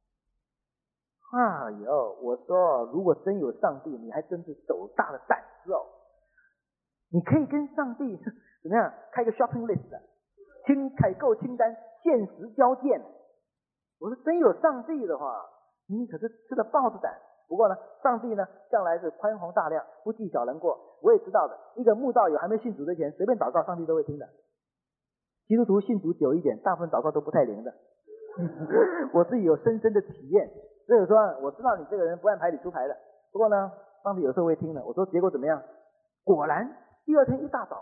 哎呦，我说如果真有上帝，你还真是斗大的胆子哦！你可以跟上帝怎么样开个 shopping list， 采购清单，限时交件。我说真有上帝的话，你可是吃了豹子胆。不过呢，上帝呢向来是宽宏大量，不计小人过。我也知道的，一个慕道友还没信主之前，随便祷告上帝都会听的。基督徒信主久一点，大部分祷告都不太灵的。我自己有深深的体验，所以说我知道你这个人不按牌理出牌的。不过呢，上帝有时候会听的。我说结果怎么样？果然第二天一大早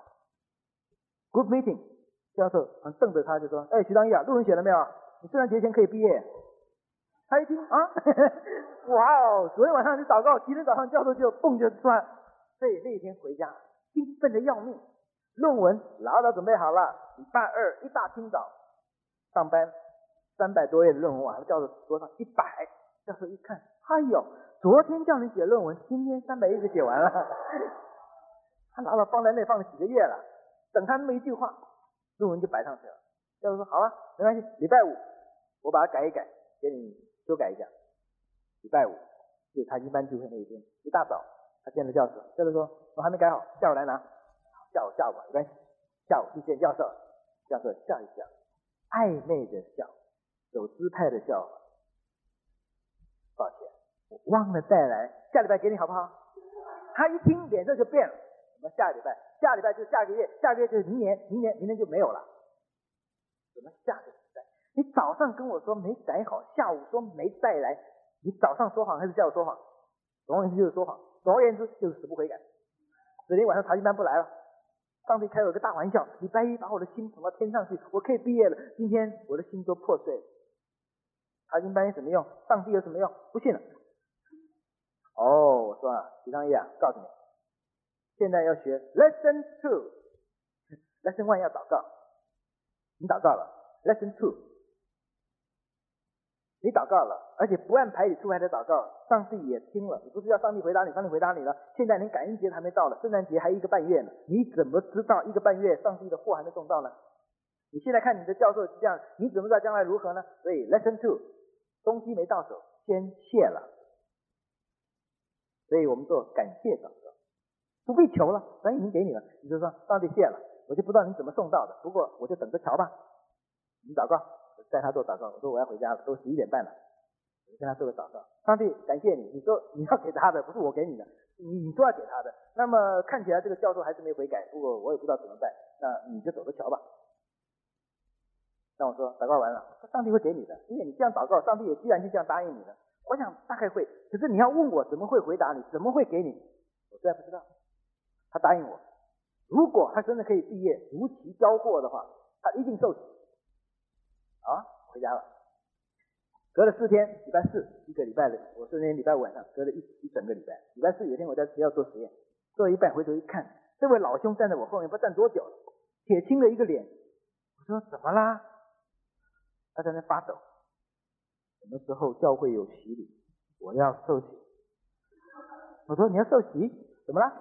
，group meeting， 教授很瞪着他就说：“哎，徐章义啊，论文写了没有？你圣诞节前可以毕业。”他一听啊，哇哦！昨天晚上就祷告，今天早上教授就蹦就出来。所以那一天回家兴奋的要命，论文老早准备好了。礼拜二一大清早上班，300多页的论文往教授桌上一摆，教授一看，哎呦，昨天叫你写论文，今天300页就写完了。他老早放在那放了几个月了，等他那么一句话，论文就摆上去了。教授说好啊，没关系，礼拜五我把它改一改，给你修改一下。礼拜五就是财经班聚会那一天，一大早他见了教授，教授说我还没改好，下午来拿。下午没关系，下午去见教授。教授笑一笑，暧昧的笑，走姿态的笑。抱歉，我忘了带来，下礼拜给你好不好？他一听脸色就变了。什么下礼拜？下礼拜就是下个月，下个月就是明年，明年就没有了。什么下个礼拜？你早上跟我说没改好，下午说没带来，你早上说谎还是下午说谎？总而言之就是说谎，总而言之就是死不悔改。昨天晚上查经班不来了，上帝开了个大玩笑，礼拜一把我的心捧到天上去，我可以毕业了。今天我的心都破碎了。查经班有什么用？上帝有什么用？不信了。我说啊，徐章义啊，告诉你，现在要学 Lesson 2，Lesson 1要祷告，你祷告了 ，Lesson 2，你祷告了，而且不按牌理出牌的祷告，上帝也听了。你不是要上帝回答你，上帝回答你了。现在连感恩节还没到了，圣诞节还1个半月呢，你怎么知道1个半月上帝的货还没送到呢？你现在看你的教授是这样，你怎么知道将来如何呢？所以 Lesson 2，东西没到手，先谢了。所以我们做感谢祷告，不必求了，神已经给你了，你就说上帝谢了，我就不知道你怎么送到的，不过我就等着瞧吧。你祷告，我带他做祷告，我说我要回家了，都11点半了，我跟他做个祷告。上帝感谢你，你说你要给他的，不是我给你的，你说要给他的。那么看起来这个教授还是没悔改，不过我也不知道怎么办，那你就走着瞧吧。那我说祷告完了，上帝会给你的，因为你这样祷告，上帝也既然就这样答应你了。我想大概会，可是你要问我怎么会回答你，怎么会给你，我实在不知道。他答应我，如果他真的可以毕业如期交货的话，他一定受洗。回家了。隔了4天，礼拜四一个礼拜的，我是那天礼拜五晚上，隔了一整个礼拜。礼拜四有一天我在学校做实验，做一半回头一看，这位老兄站在我后面，不知道站多久了，铁青了一个脸。我说怎么啦？他在那发抖。什么时候教会有洗礼？我要受洗。我说你要受洗？怎么了？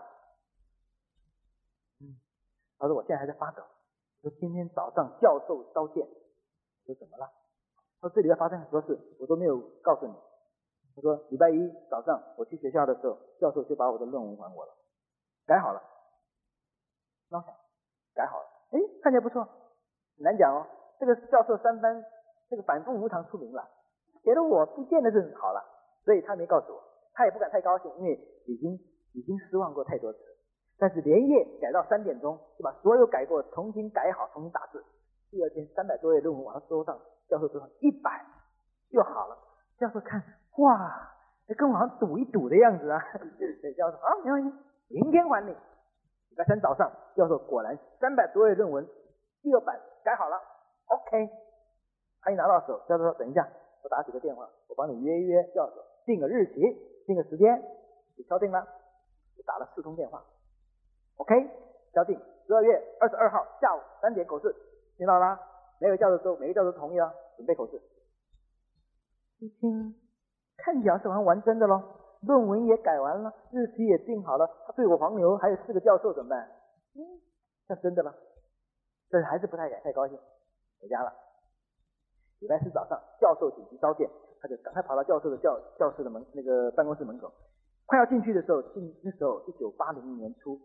他说我现在还在发抖。我说今天早上教授召见。我说怎么了？他说这里面发生很多事，我都没有告诉你。他说礼拜一早上我去学校的时候，教授就把我的论文还我了，改好了。那我想改好了，看起来不错，很难讲哦。这个教授3番这个反复无常出名了，给了我不见得是好了，所以他没告诉我，他也不敢太高兴，因为已经失望过太多次。但是连夜改到3点钟，就把所有改过重新改好，重新打字。第二天300多页论文往他桌上，教授桌上100就好了。教授看，哇，跟我好像赌一赌的样子啊。对，教授好，没关系，明天还你。礼拜3早上，教授果然300多页论文第2版改好了 ，OK。他一拿到手，教授说等一下，我打几个电话，我帮你约教授，定个日期，定个时间，就敲定了。就打了4通电话 ，OK， 敲定12月22号下午3点口试，听到啦？每个教授同意了，准备口试。一听，看起来是玩真的咯，论文也改完了，日期也定好了，他对我黄牛，还有4个教授怎么办？像真的了，但是还是不太高兴，回家了。 礼拜四早上教授紧急召见，他就赶快跑到教授的教室的那个办公室门口，快要进去的时候，那时候1980年初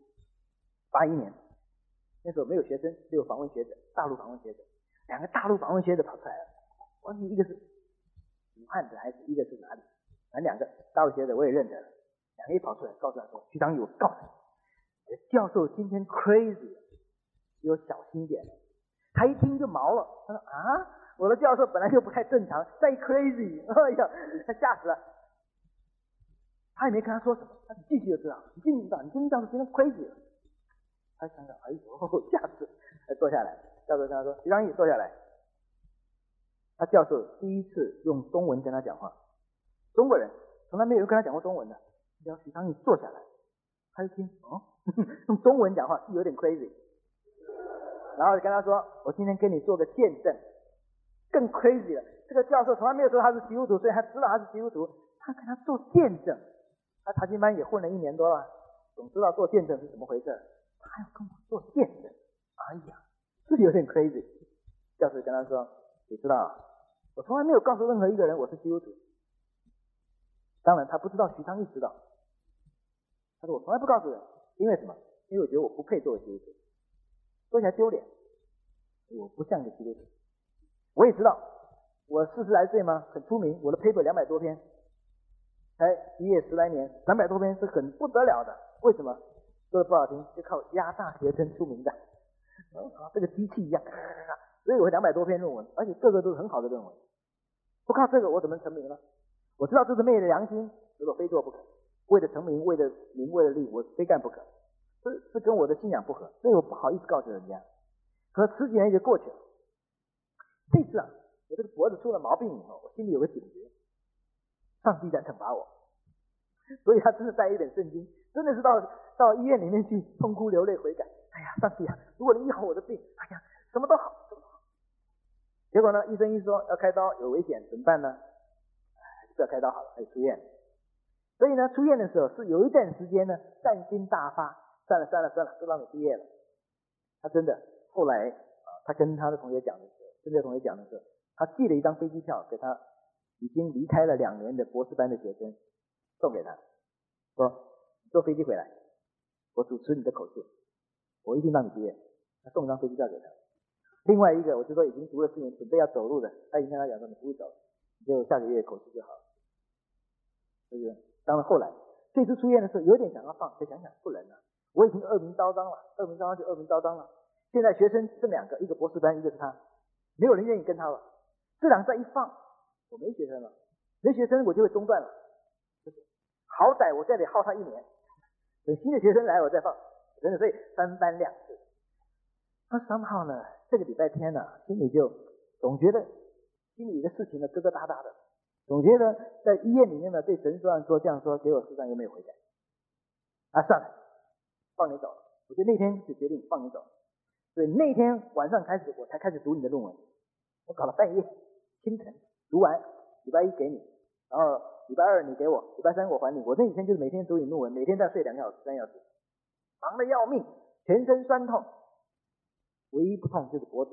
81年，那时候没有学生，只有访问学者，大陆访问学者，两个大陆访问学者跑出来了，忘记一个是武汉的还是一个是哪里，反正两个大陆学者我也认得了，两个一跑出来告诉他说，徐长宇，我告诉你，教授今天 crazy， 给我小心一点。他一听就毛了，他说啊，我的教授本来就不太正常，再 crazy， 哎呀，他吓死了。他也没跟他说什么，他继续就知道，你进去知道，你今天教授今天 crazy 了。他想想，哎呦，吓死！坐下来，教授跟他说：“徐长义，坐下来。”他教授第一次用中文跟他讲话，中国人从来没有人跟他讲过中文的，叫徐长义坐下来。他一听，哦，用中文讲话是有点 crazy。然后就跟他说：“我今天跟你做个见证，更 crazy 了。这个教授从来没有说他是基督徒，所以他知道他是基督徒，他跟他做见证。他查经班也混了1年多了，总知道做见证是怎么回事。他要跟我做见证，哎呀，是有点 crazy。教授跟他说：你知道，我从来没有告诉任何一个人我是基督徒。当然他不知道，徐昌义知道。他说我从来不告诉人，因为什么？因为我觉得我不配作为基督徒，说起来丢脸，我不像个基督徒。我也知道，我40来岁嘛，很出名，我的 paper 200多篇，才毕业10来年，200多篇是很不得了的。为什么？说的不好听，就靠压大学生出名的，这个机器一样，所以我200多篇论文，而且个个都是很好的论文。不靠这个我怎么成名呢？我知道这是昧了良心，如果非做不可，为了成名，为了名，为了利，我非干不可。这跟我的信仰不合，所以我不好意思告诉人家。可10几年就过去了。这次啊，我这个脖子出了毛病以后，我心里有个警觉，上帝在惩罚我，所以他真的带一本圣经，真的是到医院里面去痛哭流泪悔改。哎呀，上帝啊，如果你医好我的病，哎呀，什么都好，什么都好。结果呢，医生一说要开刀有危险，怎么办呢？不要开刀好了，还出院。所以呢，出院的时候是有一段时间呢，善心大发，算了，都让你毕业了。他真的后来他跟他的同学讲的时候，跟这个同学讲的时候，他寄了一张飞机票给他已经离开了2年的博士班的学生，送给他，说你坐飞机回来，我主持你的口试，我一定让你毕业。他送一张飞机票给他。另外一个我就说已经读了4年，准备要走路的，他已经跟他讲说你不会走，你就下个月口试就好了。对不对？当然后来这次出院的时候有点想要放，再想想不能了，我已经恶名昭彰了，恶名昭彰了。现在学生剩2个，一个博士班，一个是他，没有人愿意跟他了。这2个再一放，我没学生了，没学生我就会中断了。好歹我再得耗他1年，等新的学生来我再放，真的，所以3番2次。那somehow呢，这个礼拜天呢，心里就总觉得心里的事情呢疙疙瘩瘩的，总觉得在医院里面呢对神说这样说，给我师长又没有悔改。算了，放你走了。我就那天就决定放你走。所以那天晚上开始我才开始读你的论文，我搞了半夜，清晨读完，礼拜1给你，然后礼拜2你给我，礼拜3我还你。我那几天就是每天读你论文，每天再睡2小时3小时，忙得要命，全身酸痛，唯一不痛就是脖子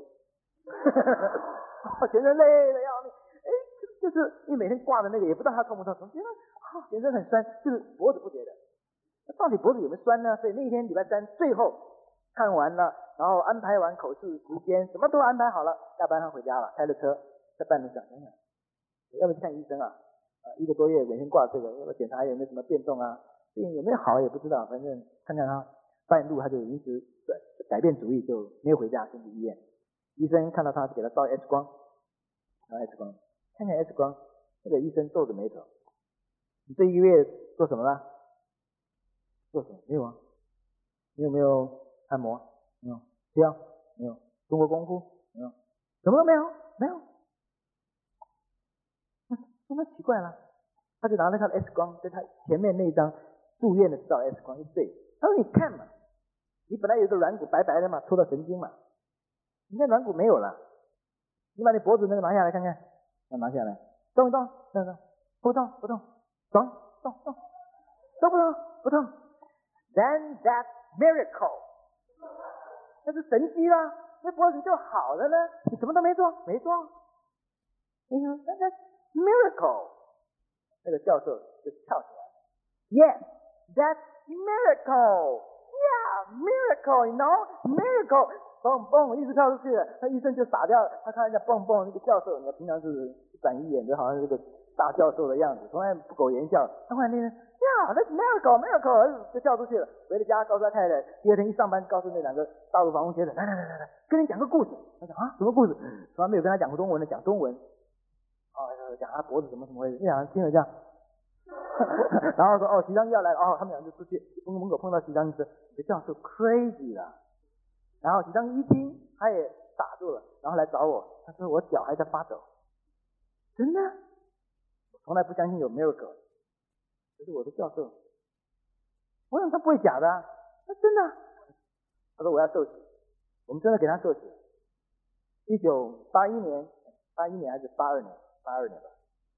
全身累得要命。就是因为每天挂的那个也不知道它痛不痛，总觉得全身很酸，就是脖子不觉得。到底脖子有没有酸呢？所以那天礼拜3最后看完了，然后安排完口试时间，什么都安排好了，下班他回家了，开了车在半路上想想，要不去看医生啊，1个多月每天挂这个，要不检查有没有什么变动啊，病有没有好也不知道，反正看看他半路他就临时改变主意，就没有回家，先去医院。医生看到他给他照 X 光，然后 X 光看看 X 光，那个医生皱着眉头，你这1个月做什么了？做什么？没有啊。你有没有按摩？没有。吃药？没有。中国功夫？没有。什么都没有？没有。那奇怪了，他就拿了他的 X 光，在他前面那张住院的照 X 光一对，他说你看嘛，你本来有个软骨白白的嘛，戳到神经嘛，你那软骨没有了，你把你脖子那个拿下来看看，拿下来，动一动，不动，动不动，不动。Then that miracle， 那是神迹啦，那脖子就好了呢。你什么都没做，没做。 你说 That's miracle， 那个教授就跳起来 ，Yes, that's miracle. Yeah, miracle, you know, miracle. 蹦蹦，一直跳出去了，那医生就傻掉了。他看人家蹦蹦，那个教授，你平常是转一眼的，好像这个大教授的样子，从来不苟言笑。他忽然那天 ，Yeah, that's miracle, miracle， 就跳出去了。回了家，告诉他太太，第二天一上班，告诉那两个大陆防空学者，来，跟你讲个故事。他讲啊，什么故事？从来没有跟他讲过中文的，讲中文。讲他脖子怎么回事，那两人听了这样，然后说徐章义要来了，他们俩就出去门口碰到徐章义说，这教授 crazy 了。然后徐章义一听，他也傻住了，然后来找我，他说我脚还在发抖。真的？我从来不相信有 miracle， 这是我的教授。我想他不会假的啊，那真的。他说我要受洗，我们真的给他受洗。1981年还是82年吧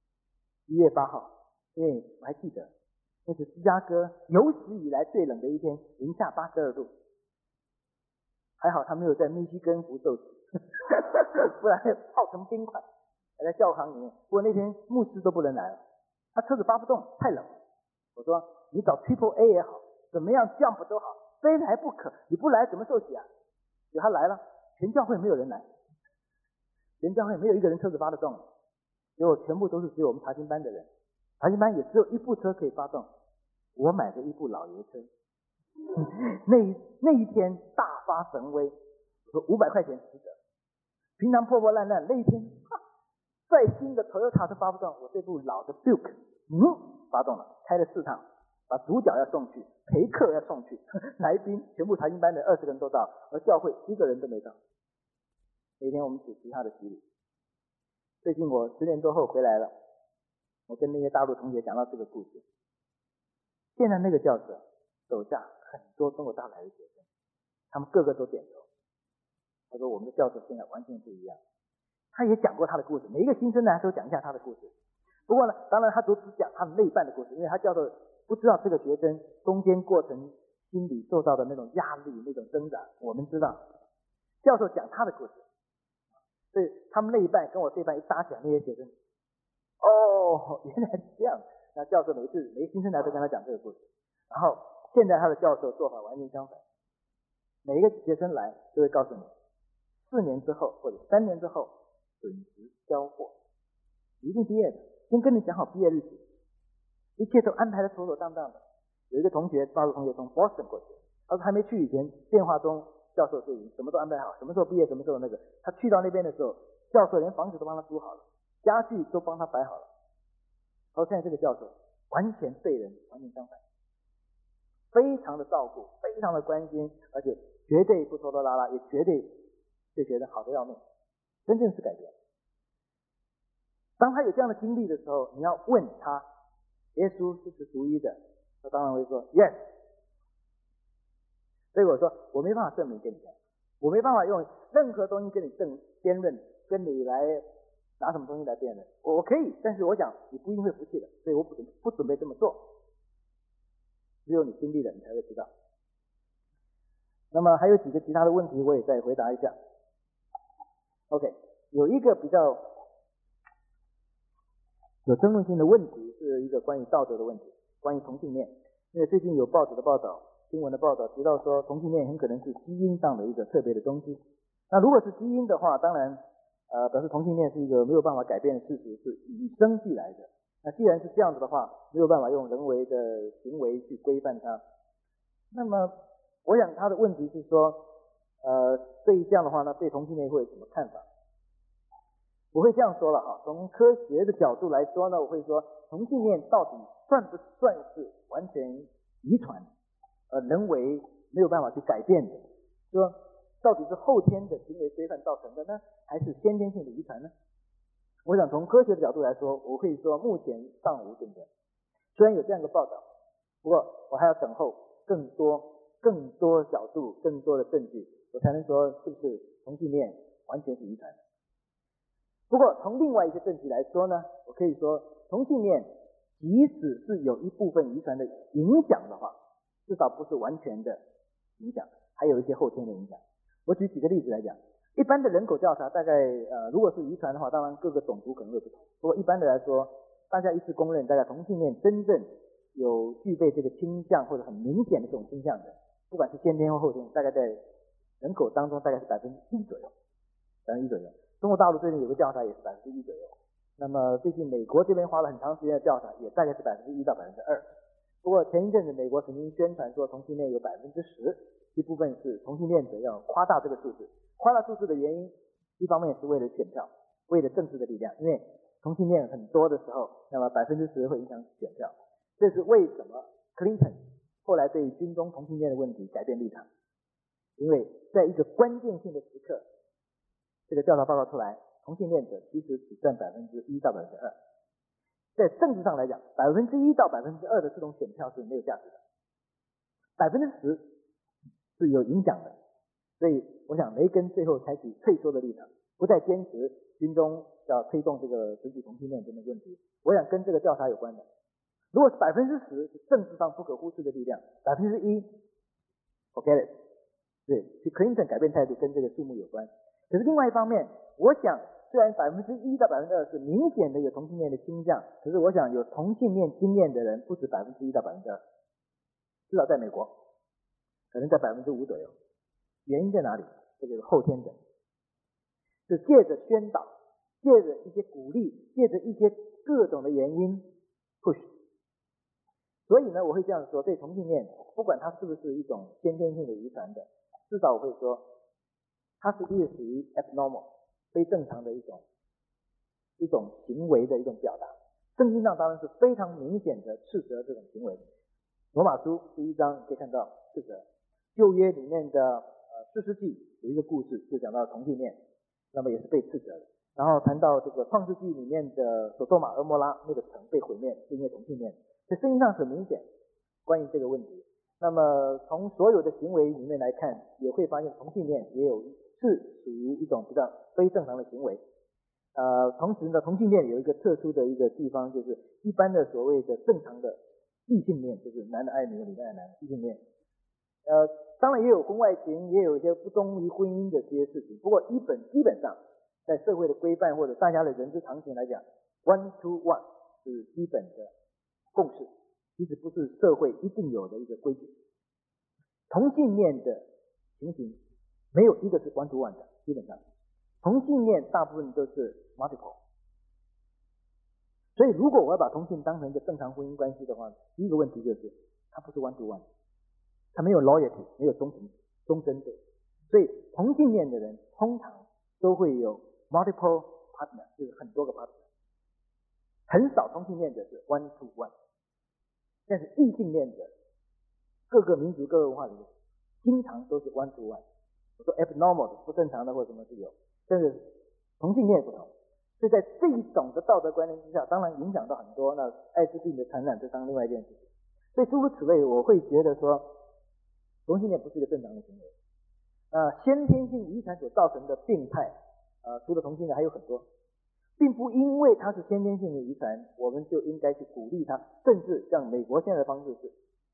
，1月8号，因为我还记得，那是芝加哥有史以来最冷的一天，零下82度。还好他没有在密西根湖受洗，不然泡成冰块，还在教堂里面。不过那天牧师都不能来了，他车子发不动，太冷。我说你找 Triple A 也好，怎么样 Jump 都好，非来不可，你不来怎么受洗啊？结果他来了，全教会没有人来，全教会没有一个人车子发得动，结果全部都是只有我们查经班的人，查经班也只有一部车可以发动，我买的一部老爷车。那一天大发神威，我说500块钱值得。平常破破烂烂，那一天再新的 Toyota 都发不动，我这部老的 Duke 发动了，开了4趟，把主角要送去，陪客要送去，来宾全部查经班的20个人都到，而教会1个人都没到。那天我们主持他的洗礼。最近我10年多后回来了，我跟那些大陆同学讲到这个故事。现在那个教授手下很多中国大陆来的学生，他们个个都点头。他说我们的教授现在完全不一样。他也讲过他的故事，每一个新生呢都讲一下他的故事。不过呢，当然他都只讲他的那一半的故事，因为他教授不知道这个学生中间过程心理受到的那种压力、那种挣扎，我们知道。教授讲他的故事，所以他们那一半跟我这一半一搭起来，那些学生，原来是这样。那教授每个新生来都跟他讲这个故事。然后现在他的教授做法完全相反，每一个学生来都会告诉你，4年之后或者3年之后准时交货，一定毕业的，先跟你讲好毕业日期，一切都安排的妥妥当当的。有一个同学，大陆同学从 Boston 过去，他说还没去以前，电话中教授就已经什么都安排好，什么时候毕业，什么时候那个。他去到那边的时候，教授连房子都帮他租好了，家具都帮他摆好了。他说现在这个教授完全对人完全相反，非常的照顾，非常的关心，而且绝对不拖拖拉拉，也绝对对学生好的要命，真正是改变。当他有这样的经历的时候，你要问他，耶稣是独一的，他当然会说 yes。 所以我说我没办法证明给你看，我没办法用任何东西跟你辩论，跟你来拿什么东西来辩论，我可以，但是我想你不一定会服气的，所以我不准备这么做。只有你经历了，你才会知道。那么还有几个其他的问题，我也再回答一下。OK， 有一个比较有争论性的问题，是一个关于道德的问题，关于同性恋。因为最近有报纸的报道、新闻的报道提到说，同性恋很可能是基因上的一个特别的东西。那如果是基因的话，当然表示同性恋是一个没有办法改变的事实，是与生俱来的。那既然是这样子的话，没有办法用人为的行为去规范它。那么我想他的问题是说，对于这样的话呢，对同性恋会有什么看法？我会这样说了哈，从科学的角度来说呢，我会说同性恋到底算不算是完全遗传，人为没有办法去改变的？说到底是后天的行为规范造成的呢，还是先天性的遗传呢？我想从科学的角度来说，我会说目前尚无定论。虽然有这样一个报道，不过我还要等候更多角度、更多的证据，我才能说是不是同性恋完全是遗传的。不过从另外一些证据来说呢，我可以说同性恋即使是有一部分遗传的影响的话，至少不是完全的影响，还有一些后天的影响。我举几个例子来讲。 一般的人口调查大概如果是遗传的话，当然各个种族可能会不同。不过一般的来说，大家一致公认，大概同性恋真正有具备这个倾向或者很明显的这种倾向的，不管是先天或后天，大概在人口当中大概是1%左右，1%左右。中国大陆最近有个调查也是1%左右。那么最近美国这边花了很长时间的调查，也大概是1%到2%。不过前一阵子美国曾经宣传说同性恋有10%，一部分是同性恋者要夸大这个数字。夸大数字的原因，一方面是为了选票，为了政治的力量，因为同性恋很多的时候，那么10%会影响选票。这是为什么 Clinton 后来对军中同性恋的问题改变立场，因为在一个关键性的时刻，这个调查报告出来，同性恋者其实只占1%到2%。在政治上来讲，1%到2%的这种选票是没有价值的，10%是有影响的。所以我想雷根最后采取退缩的立场，不再坚持军中要推动这个选举同性恋等等问题。我想跟这个调查有关的。如果是10%是政治上不可忽视的力量，1% forget it。对，其实 Clinton 改变态度跟这个数目有关。可是另外一方面，我想虽然1%到2%是明显的有同性恋的倾向，可是我想有同性恋经验的人不止1%到2%，至少在美国可能在5%左右。原因在哪里？这就是后天的，是借着宣导，借着一些鼓励，借着一些各种的原因 push。所以呢，我会这样说，对同性恋，不管它是不是一种先天性的遗传的，至少我会说，它是一个属于 abnormal 非正常的一种行为的一种表达。圣经上当然是非常明显的斥责这种行为。罗马书第1章可以看到斥责。旧约里面的士师记有一个故事，就讲到同性恋，那么也是被斥责的。然后谈到这个创世纪里面的索多玛俄摩拉那个城被毁灭是因为同性恋，所以圣经上很明显关于这个问题。那么从所有的行为里面来看，也会发现同性恋也是属于一种比较非正常的行为。同时呢，同性恋有一个特殊的一个地方，就是一般的所谓的正常的异性恋，就是男的爱女，女的爱男，异性恋。当然也有婚外情，也有一些不忠于婚姻的这些事情。不过基本上，在社会的规范或者大家的人之常情来讲 ，1 to 1是基本的共识，其实不是社会一定有的一个规矩。同性恋的情形没有一个是 1 to 1的，基本上同性恋大部分都是 multiple。所以如果我要把同性当成一个正常婚姻关系的话，第一个问题就是它不是 1 to 1。他没有 loyalty， 没有忠贞度，所以同性恋的人通常都会有 multiple partner， 就是很多个 partner， 很少同性恋者是 1 to 1， 但是异性恋者各个民族各个文化里面经常都是 1 to 1。我说 abnormal 不正常的或者什么是有，但是同性恋不同。所以在这一种的道德观念之下，当然影响到很多，那艾滋病的传染这当另外一件事情。所以诸如此类，我会觉得说同性恋不是一个正常的行为。先天性遗传所造成的病态，除了同性恋还有很多，并不因为它是先天性的遗传，我们就应该去鼓励它，甚至像美国现在的方式是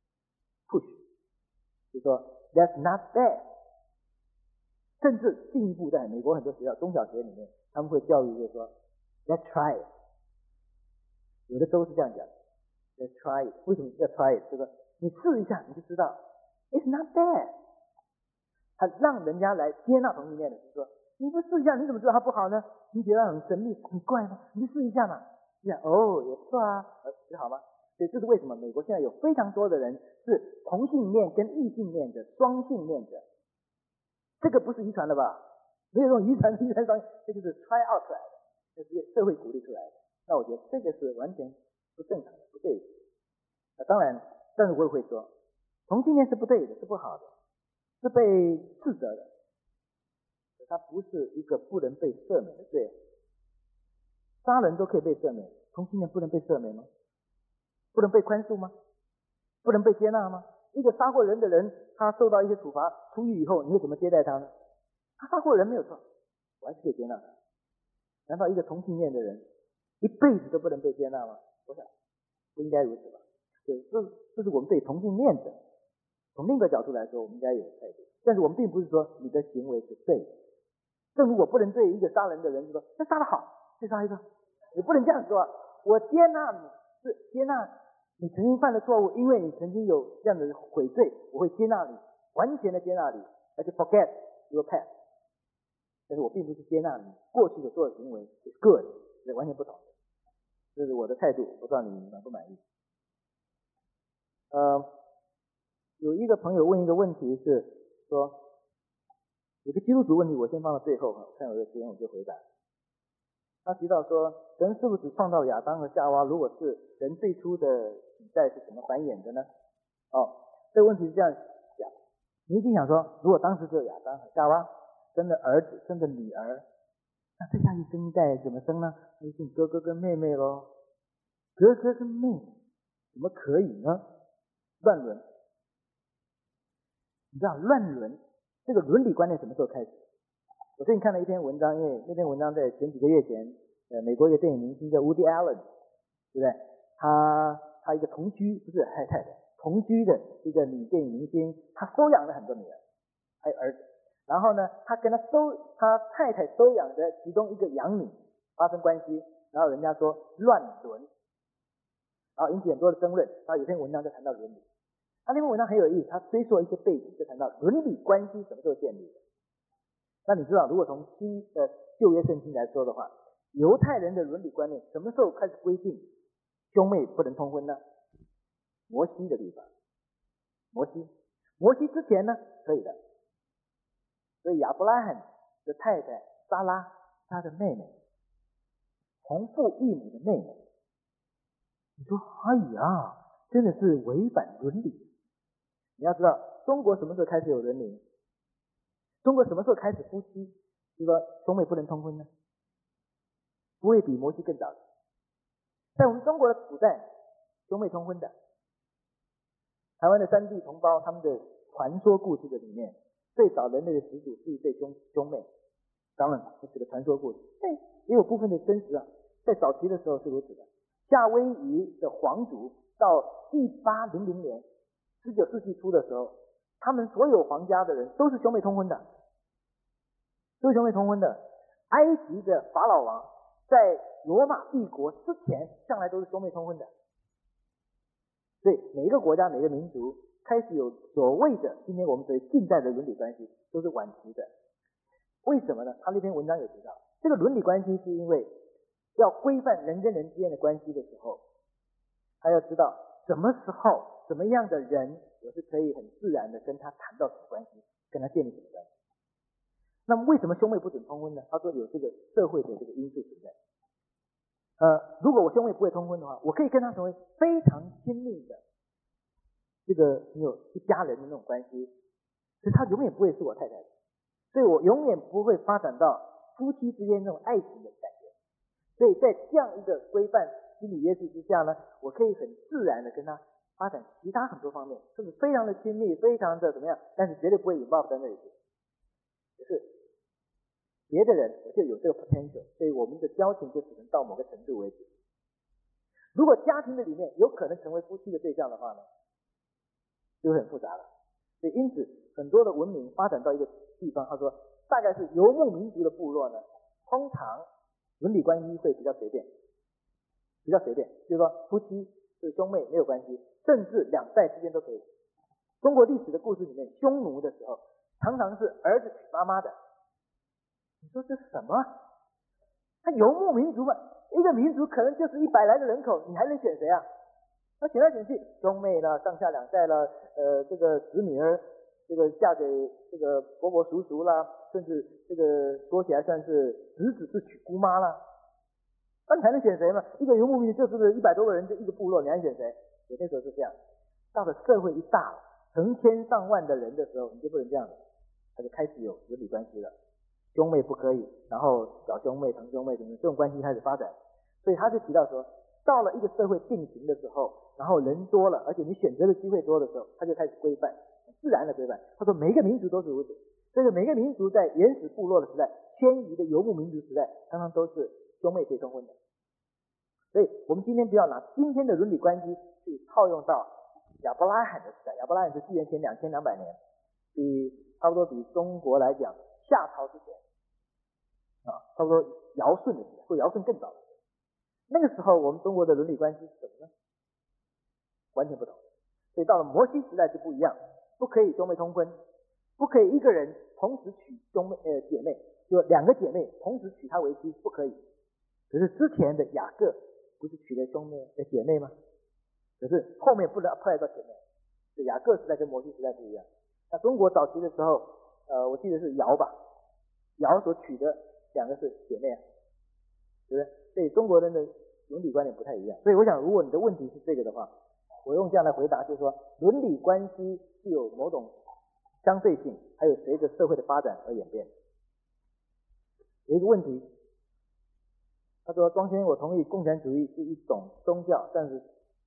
push， 就是说 that's not bad， 甚至进一步在美国很多学校中小学里面，他们会教育就是说 let's try it， 有的州是这样讲 let's try it， 为什么要 try it？ 就是说你试一下你就知道。It's not bad， 他让人家来接纳同性恋的，就是说你不试一下，你怎么知道它不好呢？你觉得很神秘、很怪吗？你就试一下嘛。这样哦，也不错啊，就好吗？所以这是为什么美国现在有非常多的人是同性恋跟异性恋的双性恋者。这个不是遗传的吧？没有这种遗传双，这就是 try out 出来的，这是社会鼓励出来的。那我觉得这个是完全不正常的，不对的。当然，但是我也会说。同性恋是不对的，是不好的，是被斥责的。它不是一个不能被赦免的罪。杀人都可以被赦免，同性恋不能被赦免吗？不能被宽恕吗？不能被接纳吗？一个杀过人的人，他受到一些处罚，出狱以后，你会怎么接待他呢？他杀过人没有错，我还是可以接纳他。难道一个同性恋的人一辈子都不能被接纳吗？我想不应该如此吧。这是我们对同性恋者从另一个角度来说，我们应该有态度，但是我们并不是说你的行为是对的， 正如我不能对一个杀人的人说，那杀得好，再杀一个，你不能这样说。我接纳你，是接纳你曾经犯的错误，因为你曾经有这样的悔罪，我会接纳你，完全的接纳你，而且 forget your past。但是我并不是接纳你过去的所有行为是 good， 是完全不同的。这是我的态度，我不知道你满不满意。有一个朋友问一个问题是说，有个基督徒问题，我先放到最后，我看有个时间我就回答。他提到说，神是不是创造亚当和夏娃？如果是，人最初的体在是怎么繁衍的呢？这个问题是这样想，你一定想说，如果当时只有亚当和夏娃，生了儿子，生了女儿，那再下去生一代怎么生呢？一定哥哥跟妹妹咯。哥哥跟妹妹怎么可以呢？乱伦。你知道乱伦这个伦理观念什么时候开始？我最近看了一篇文章，因为那篇文章在前几个月前，美国一个电影明星叫 Woody Allen， 对不对？他一个同居，不是太太同居的一个女电影明星，她收养了很多女儿，还有儿子。然后呢，他跟他太太收养的其中一个养女发生关系，然后人家说乱伦，然后引起很多的争论。然后有篇文章就谈到伦理，那篇文章很有意思，他追溯一些背景，就谈到伦理关系什么时候建立的。那你知道，如果从新的旧约圣经来说的话，犹太人的伦理观念什么时候开始规定兄妹不能通婚呢？摩西的律法，摩西之前呢可以的。所以亚伯拉罕的太太撒拉，他的妹妹，同父异母的妹妹，你说哎呀，真的是违反伦理。你要知道，中国什么时候开始有伦理？中国什么时候开始夫妻就说兄妹不能通婚呢？不会比摩西更早。在我们中国的古代，兄妹通婚的。台湾的山地同胞他们的传说故事的里面，最早人类的始祖是一对兄妹，当然这是个传说故事，但也有部分的真实啊。在早期的时候是如此的，夏威夷的皇族到1800年19世纪初的时候，他们所有皇家的人都是兄妹通婚的，埃及的法老王在罗马帝国之前向来都是兄妹通婚的。所以每一个国家每个民族开始有所谓的今天我们所谓近代的伦理关系都是晚期的。为什么呢？他那篇文章有提到，这个伦理关系是因为要规范人跟人之间的关系的时候，他要知道什么时候什么样的人我是可以很自然的跟他谈到什么关系，跟他建立什么关系。那么为什么兄妹不准通婚呢？他说有这个社会的这个因素存在。如果我兄妹不会通婚的话，我可以跟他成为非常亲密的这个有一家人的那种关系，可是他永远不会是我太太的，所以我永远不会发展到夫妻之间那种爱情的感觉。所以在这样一个规范心理约束之下呢，我可以很自然的跟他发展其他很多方面，甚至非常的亲密，非常的怎么样，但是绝对不会involve在那里去。可是别的人我就有这个 potential， 所以我们的交情就只能到某个程度为止。如果家庭的里面有可能成为夫妻的对象的话呢，就会很复杂了。所以因此很多的文明发展到一个地方，他说大概是游牧民族的部落呢，通常伦理关系会比较随便，就是说夫妻是兄妹没有关系，甚至两代之间都可以。中国历史的故事里面，匈奴的时候常常是儿子娶妈妈的。你说这是什么？他游牧民族嘛，一个民族可能就是100来的人口，你还能选谁啊？那选来选去，兄妹了，上下两代了，这个子女儿，这个嫁给这个伯伯叔叔啦，甚至这个说起来算是侄子是娶姑妈啦，那你还能选谁嘛？一个游牧民族就是100多个人，就一个部落，你还选谁？有些时候是这样。到了社会一大了，成千上万的人的时候，你就不能这样了，他就开始有伦理关系了。兄妹不可以，然后小兄妹、堂兄妹什么这种关系开始发展。所以他就提到说，到了一个社会定型的时候，然后人多了，而且你选择的机会多的时候，他就开始规范，自然的规范。他说每一个民族都是如此，这个每个民族在原始部落的时代、迁移的游牧民族时代，常常都是兄妹可以通婚的。所以我们今天不要拿今天的伦理关系去套用到亚伯拉罕的时代。亚伯拉罕是纪元前2200年，差不多比中国来讲夏朝之前。 差不多尧舜的时代，或尧舜更早的时代。那个时候我们中国的伦理关系是什么呢？完全不同。所以到了摩西时代就不一样，不可以兄妹通婚，不可以一个人同时娶姐妹，就2个姐妹同时娶她为妻，不可以。可是之前的雅各不是娶了姐妹吗？可是后面不能 apply 到前面，所以雅各时代跟摩西时代不一样。那中国早期的时候，我记得是尧吧，尧所娶的2个是姐妹，对不对？所以中国人的伦理观念不太一样。所以我想，如果你的问题是这个的话，我用这样来回答，就是说伦理关系是有某种相对性，还有随着社会的发展而演变。有一个问题，他说：庄先生，我同意共产主义是一种宗教，但是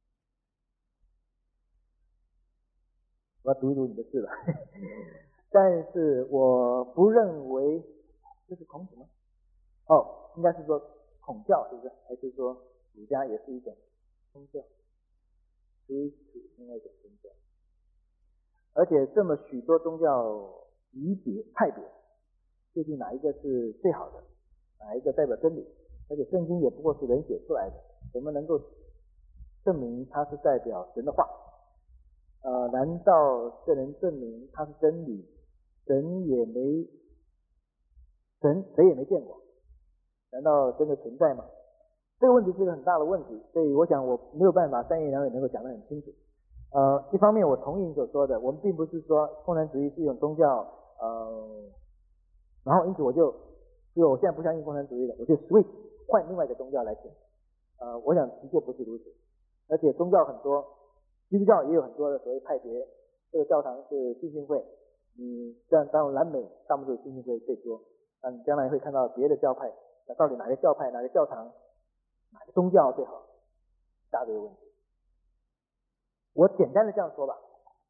我要读一读你的字了。但是我不认为这是孔子吗？应该是说孔教，是不是？还是说儒家也是一种宗教？追属另外一种宗教，而且这么许多宗教离别派别，究竟哪一个是最好的？哪一个代表真理？而且圣经也不过是人写出来的，怎么能够证明它是代表神的话？难道这能证明它是真理？谁也没见过，难道真的存在吗？这个问题是一个很大的问题，所以我想我没有办法三言两语能够讲得很清楚。一方面我同意你所说的，我们并不是说共产主义是一种宗教，然后因此我现在不相信共产主义了，我就 switch 换另外一个宗教来信。我想的确不是如此，而且宗教很多，基督教也有很多的所谓派别，这个教堂是浸信会，当然南美大部分是浸信会最多，但将来会看到别的教派，那到底哪个教派、哪个教堂、哪个宗教最好？大堆问题。我简单的这样说吧，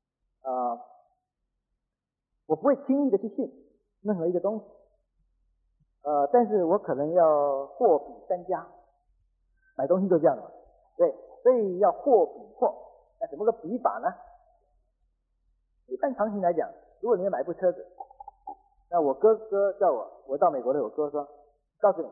我不会轻易的去信任何一个东西，但是我可能要货比三家，买东西就这样了，对，所以要货比货。那怎么个比法呢？一般常情来讲，如果你要买一部车子，那我哥哥叫我到美国的，我哥说，告诉你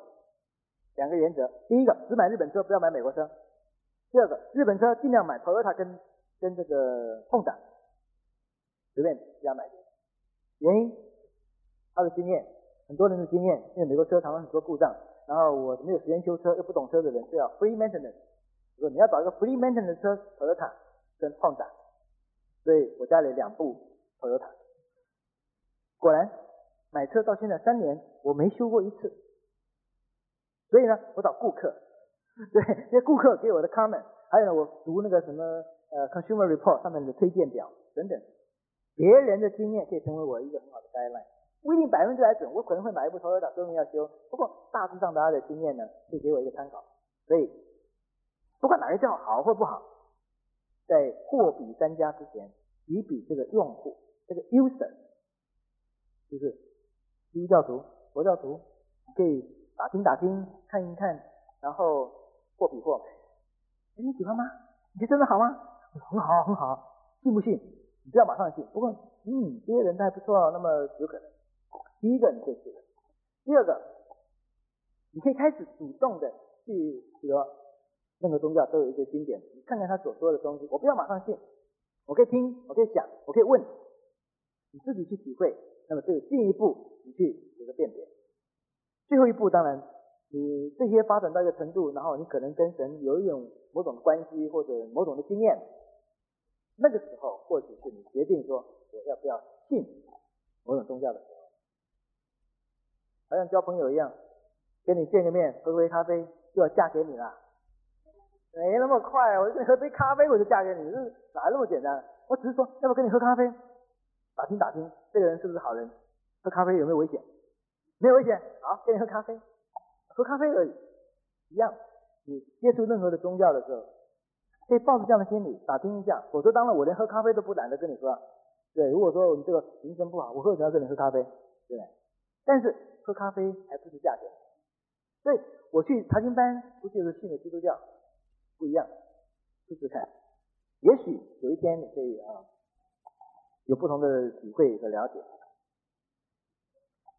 2个原则：第一个，只买日本车，不要买美国车；第二个，日本车尽量买 Toyota 跟这个Honda，随便这样买。原因，他的经验，很多人的经验，因为美国车常常很多故障，然后我没有时间修车，又不懂车的人是要 free maintenance。如果你要找一个 free maintenance 的车 ，Toyota 跟 Honda， 所以我家里2部 Toyota。果然，买车到现在3年，我没修过一次。所以呢，我找顾客，对，这些顾客给我的 comment， 还有呢，我读那个什么consumer report 上面的推荐表等等，别人的经验可以成为我一个很好的 guideline， 不一定100%准，我可能会买一部 Toyota 说明要修，不过大致上大家的经验呢，可以给我一个参考。所以不管哪个叫好或不好，在货比三家之前，比这个用户，这个 user， 就是基督教徒、佛教徒，你可以打听看一看，然后货比货买。你喜欢吗？你觉得真的好吗？很好很好，信不信？你不要马上信，不过这些人还不错，那么有可能。第一个你可以试的，第二个你可以开始主动的去，比如说任何宗教都有一些经典，你看看他所说的东西，我不要马上信，我可以听，我可以想，我可以问，你自己去体会，那么这个进一步你去有个辨别。最后一步，当然你这些发展到一个程度，然后你可能跟神有一种某种关系或者某种的经验，那个时候或许是你决定说我要不要信某种宗教的时候。好像交朋友一样，跟你见个面喝杯咖啡就要嫁给你了，没那么快，我跟你喝杯咖啡我就嫁给你，哪那么简单？我只是说要不要跟你喝咖啡，打听这个人是不是好人，喝咖啡有没有危险？没有危险，好，跟你喝咖啡，喝咖啡而已。一样，你接触任何的宗教的时候，可以抱着这样的心理打听一下，否则当然我连喝咖啡都不懒得跟你喝。对，如果说你这个名声不好，我为什么要跟你喝咖啡？对不对？但是喝咖啡还不是价钱，所以我去查经班不就是信了基督教，不一样，试试看，也许有一天你可以有不同的体会和了解。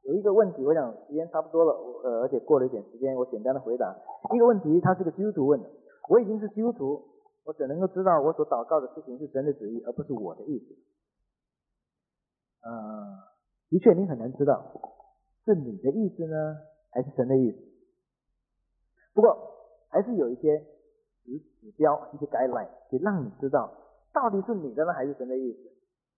有一个问题，我想时间差不多了，而且过了一点时间，我简单的回答。一个问题，他是个基督徒问的，我已经是基督徒，我只能够知道我所祷告的事情是神的旨意，而不是我的意思。的确你很难知道是你的意思呢，还是神的意思。不过还是有一些指标，一些 guideline， 可以让你知道到底是你的呢，还是神的意思。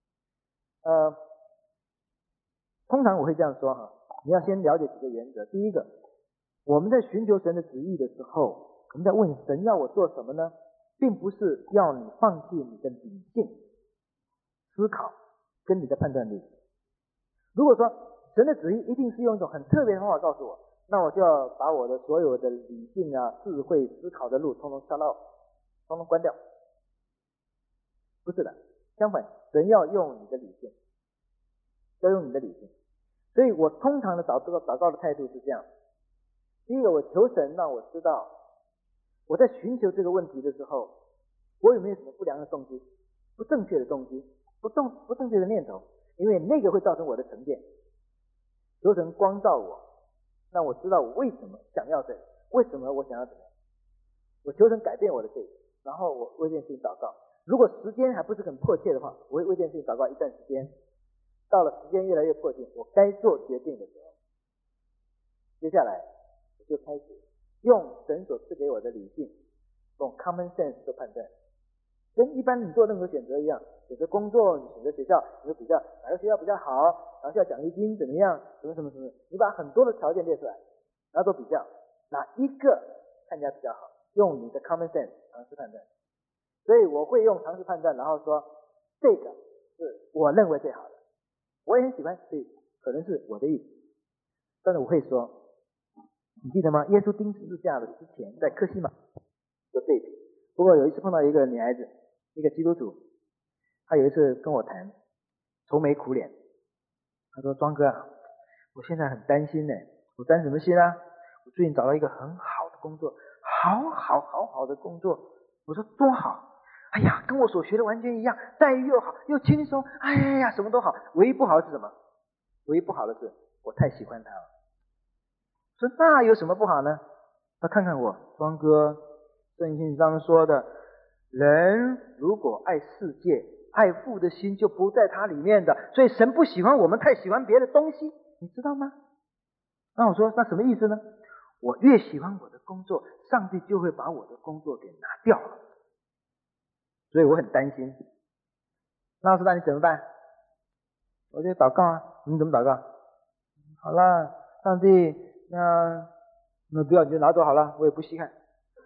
通常我会这样说哈，你要先了解几个原则。第一个，我们在寻求神的旨意的时候，我们在问神要我做什么呢，并不是要你放弃你的理性思考跟你的判断力。如果说神的旨意一定是用一种很特别的方法告诉我，那我就要把我的所有的理性啊、智慧思考的路通通shut off，通通关掉。不是的，相反，神要用你的理性，要用你的理性。所以我通常的祷告的态度是这样：第一个，我求神让我知道我在寻求这个问题的时候，我有没有什么不良的动机、不正确的动机、不正确的念头，因为那个会造成我的成见。求神光照我，让我知道我为什么想要这个，为什么我想要怎么样。我求神改变我的这个，然后我为这件事情祷告。如果时间还不是很迫切的话，我会为这件事情祷告一段时间。到了时间越来越迫近，我该做决定的时候，接下来我就开始用神所赐给我的理性，用 common sense 做判断。跟一般你做任何选择一样，选择工作，你选择学校，你会比较哪个学校比较好，哪个学校奖励金怎么样，什么，你把很多的条件列出来，然后做比较，哪一个看起来比较好，用你的 common sense 常识判断。所以我会用常识判断，然后说这个是我认为最好的，我也很喜欢，所以可能是我的意思。但是我会说，你记得吗？耶稣钉十字架的之前，在客西马做对比。不过有一次碰到一个女孩子，一个基督徒，她有一次跟我谈，愁眉苦脸。她说：“庄哥啊，我现在很担心呢。我担什么心啊？我最近找到一个很好的工作，好的工作。”我说：“多好！哎呀，跟我所学的完全一样，待遇又好，又轻松，哎呀，什么都好。唯一不好的是什么？唯一不好的是我太喜欢他了。”说那有什么不好呢？他看看我，庄哥，圣经上说的，人如果爱世界，爱父的心就不在他里面的，所以神不喜欢我们太喜欢别的东西，你知道吗？那我说那什么意思呢？我越喜欢我的工作，上帝就会把我的工作给拿掉了，所以我很担心。那老师，那你怎么办？我就祷告啊。你怎么祷告？好了，上帝，那不要你就拿走好了，我也不稀罕。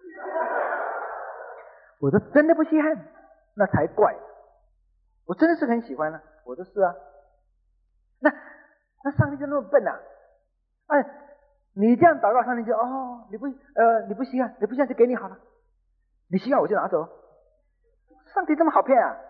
我说真的不稀罕，那才怪。我真的是很喜欢啊，我说是啊。那上帝就那么笨啊？你这样祷告，上帝就你不稀罕，你不稀罕就给你好了，你稀罕我就拿走。上帝这么好骗啊？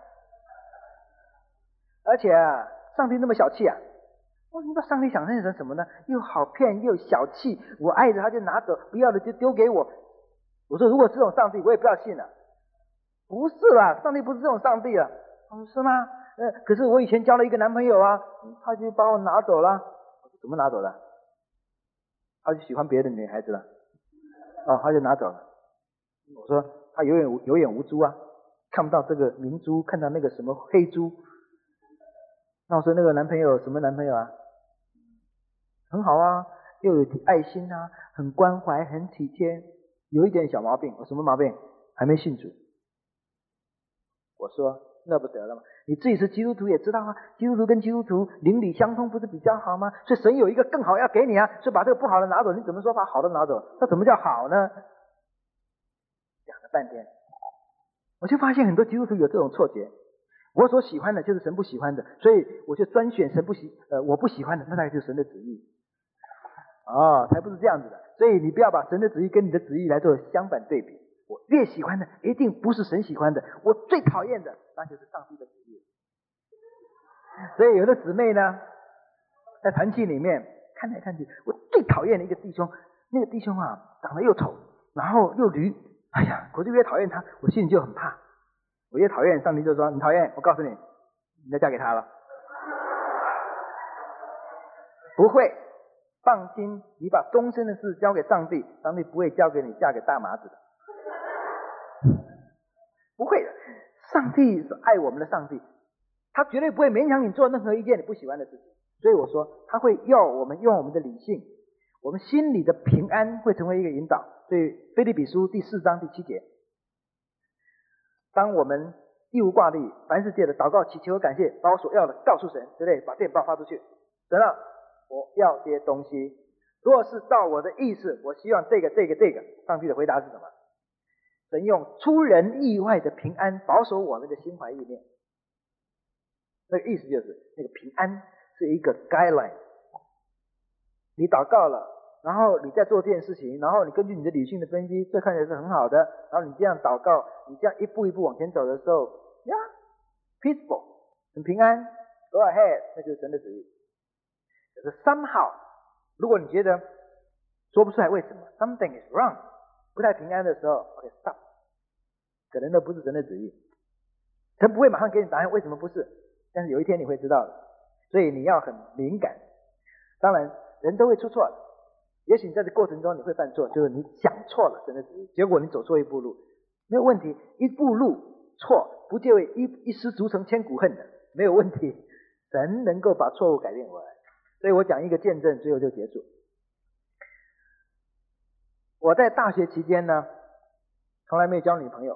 而且上帝那么小气啊？你知道上帝想成什么呢？又好骗又小气，我爱着他就拿走，不要的就丢给我。我说如果是这种上帝，我也不要信了。不是啦，上帝不是这种上帝了。他说是吗？可是我以前交了一个男朋友啊，他就把我拿走了。我说怎么拿走的？他就喜欢别的女孩子了。他就拿走了。我说他有眼无珠啊，看不到这个明珠，看到那个什么黑珠。那我说那个男朋友什么男朋友啊？很好啊，又有爱心啊，很关怀，很体贴，有一点小毛病。我什么毛病？还没信主。我说那不得了吗？你自己是基督徒也知道啊，基督徒跟基督徒邻里相通不是比较好吗？所以神有一个更好要给你啊，所以把这个不好的拿走。你怎么说把好的拿走？那怎么叫好呢？讲了半天，我就发现很多基督徒有这种错觉。我所喜欢的就是神不喜欢的，所以我就专选我不喜欢的，那大概就是神的旨意。才不是这样子的。所以你不要把神的旨意跟你的旨意来做相反对比。我越喜欢的一定不是神喜欢的，我最讨厌的那就是上帝的旨意。所以有的姊妹呢，在团契里面看来看去，我最讨厌的一个弟兄，那个弟兄啊长得又丑，然后又驴，哎呀，我就越讨厌他，我心里就很怕。我越讨厌，上帝就说你讨厌，我告诉你，你要嫁给他了。 不会，放心，你把终身的事交给上帝，上帝不会交给你嫁给大麻子的，不会的。上帝是爱我们的上帝，他绝对不会勉强你做任何一件你不喜欢的事情。所以我说，他会要我们用我们的理性，我们心里的平安会成为一个引导。所以腓立比书第4章第7节，当我们义无挂虑，凡事借着祷告、祈求和感谢，把我所要的告诉神，对不对？把电报发出去，神啊，我要些东西，若是照我的意思，我希望这个。上帝的回答是什么？神用出人意外的平安保守我们的心怀意念。那个意思就是那个平安是一个 guideline， 你祷告了，然后你在做这件事情，然后你根据你的理性的分析，这看起来是很好的，然后你这样祷告，你这样一步一步往前走的时候呀 peaceful 很平安 go ahead， 那就是神的旨意。可是 somehow 如果你觉得说不出来为什么 something is wrong 不太平安的时候 OK stop， 可能那不是神的旨意，神不会马上给你答案为什么不是，但是有一天你会知道的，所以你要很敏感。当然人都会出错的，也许你在这过程中你会犯错，就是你想错了神的旨意，结果你走错一步路，没有问题，一步路错不就一失足成千古恨的，没有问题，神能够把错误改变过来。所以我讲一个见证，最后就结束。我在大学期间呢，从来没有交女朋友，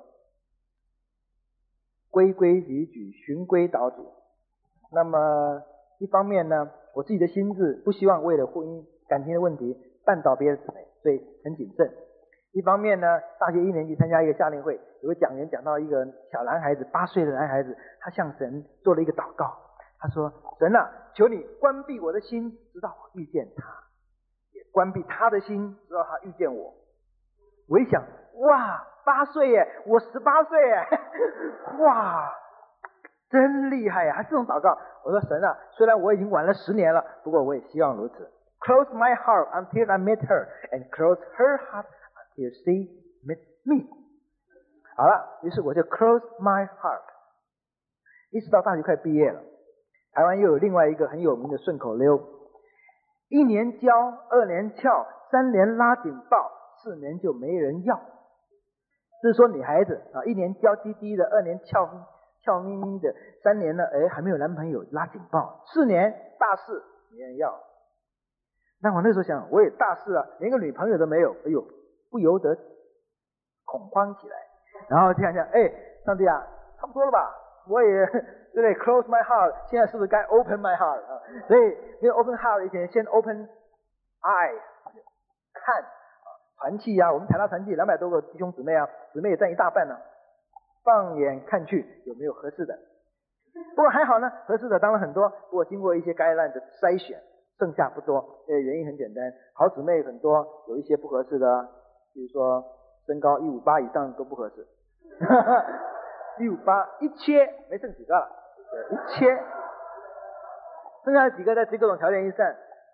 规规矩矩，循规蹈矩。那么一方面呢，我自己的心智不希望为了婚姻感情的问题绊倒别的姊妹，所以很谨慎。一方面呢，大学1年级参加一个夏令会，有个讲员讲到一个小男孩子，8岁的男孩子，他向神做了一个祷告，他说：神啊，求你关闭我的心，直到我遇见他，也关闭他的心，直到他遇见我。我一想，哇，8岁耶，我18岁耶，哇，真厉害呀！还这种祷告，我说神啊，虽然我已经晚了10年了，不过我也希望如此。Close my heart until I meet her, and close her heart until she meet me. 好了，于是我就 close my heart。一直到大学快毕业了，台湾又有另外一个很有名的顺口溜：1年交，2年翘，3年拉警报，4年就没人要。就是说女孩子啊，1年娇滴滴的，2年俏咪咪的，3年呢，还没有男朋友拉警报，4年大事没人要。那我那时候想，我也大事啊，连个女朋友都没有，哎呦，不由得恐慌起来。然后这样想，上帝啊，差不多了吧？我也对不对 ？Close my heart， 现在是不是该 open my heart 啊？所以没有 open heart 以前，先 open eyes 看啊，团契啊，我们台大团契200多个弟兄姊妹啊，姊妹也占一大半呢、放眼看去，有没有合适的？不过还好呢，合适的当然很多，不过经过一些guideline的筛选，剩下不多。原因很简单，好姊妹很多，有一些不合适的啊，比如说身高158以上都不合适。158一切没剩几个了，一切，剩下几个在这各种条件以上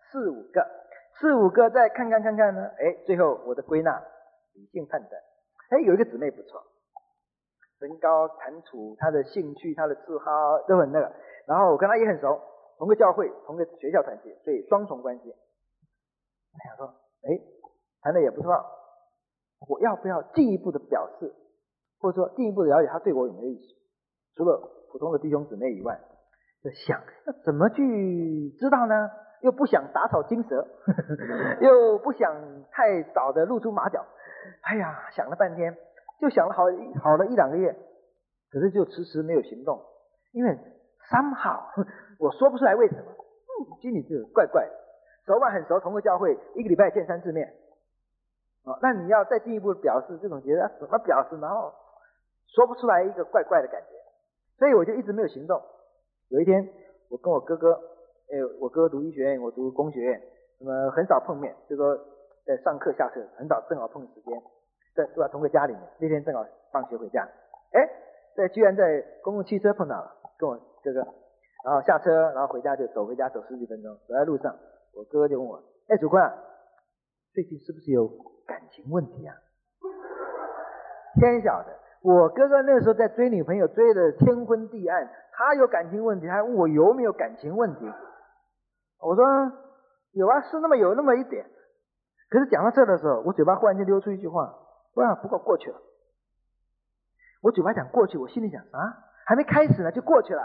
，4、5个再看看呢，最后我的归纳，理性判断，有一个姊妹不错，身高、谈吐、她的兴趣、她的嗜好都很那个，然后我跟她也很熟，同个教会、同个学校团契，所以双重关系。我想说，谈的也不错，我要不要进一步的表示？或者说进一步的了解他对我有没有意思，除了普通的弟兄姊妹以外，就想要怎么去知道呢？又不想打草惊蛇，又不想太早的露出马脚。想了半天，就想了好了1-2个月，可是就迟迟没有行动，因为 somehow 我说不出来为什么，心里就怪怪的。熟嘛很熟，同个教会，1个礼拜见3次面。那你要再进一步表示，这种觉得怎么表示，然后说不出来一个怪怪的感觉，所以我就一直没有行动。有一天，我跟我哥哥，我哥读医学院，我读工学院，那么很少碰面，就说在上课下课很少正好碰时间，住在同个家里面。那天正好放学回家，居然在公共汽车碰到了，跟我哥哥，然后下车，然后回家就走回家，走10几分钟，走在路上，我哥哥就问我，主坤啊，最近是不是有感情问题啊？天晓得，我哥哥那个时候在追女朋友，追的天昏地暗，他有感情问题，还问我有没有感情问题。我说有啊，是有那么一点。可是讲到这的时候，我嘴巴忽然间溜出一句话，哇，不过去了。我嘴巴讲过去，我心里想啊，还没开始呢就过去了。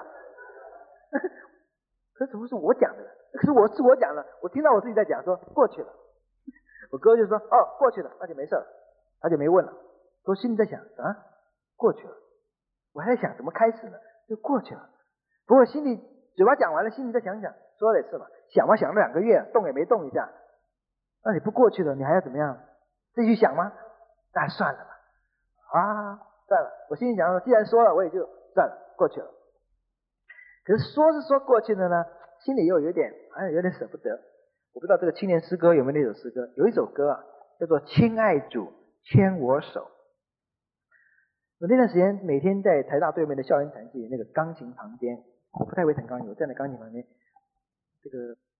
可是怎么是我讲的？可是我讲的，我听到我自己在讲说过去了。我哥就说哦过去了，那就没事了，他就没问了。我心里在想啊，过去了。我还在想怎么开始呢，就过去了。不过心里嘴巴讲完了，心里再想想，说的也是嘛，想了2个月，动也没动一下。那你不过去了，你还要怎么样？继续想吗？那算了吧。啊，算了。我心里想说，既然说了，我也就算了，过去了。可是说是说过去了呢，心里又有点好像有点舍不得。我不知道这个青年诗歌有没有那首诗歌？有一首歌啊，叫做《亲爱主牵我手》。我那段时间每天在台大对面的校园禅系那个钢琴旁边，我不太会弹钢琴，我站在钢琴旁边，这个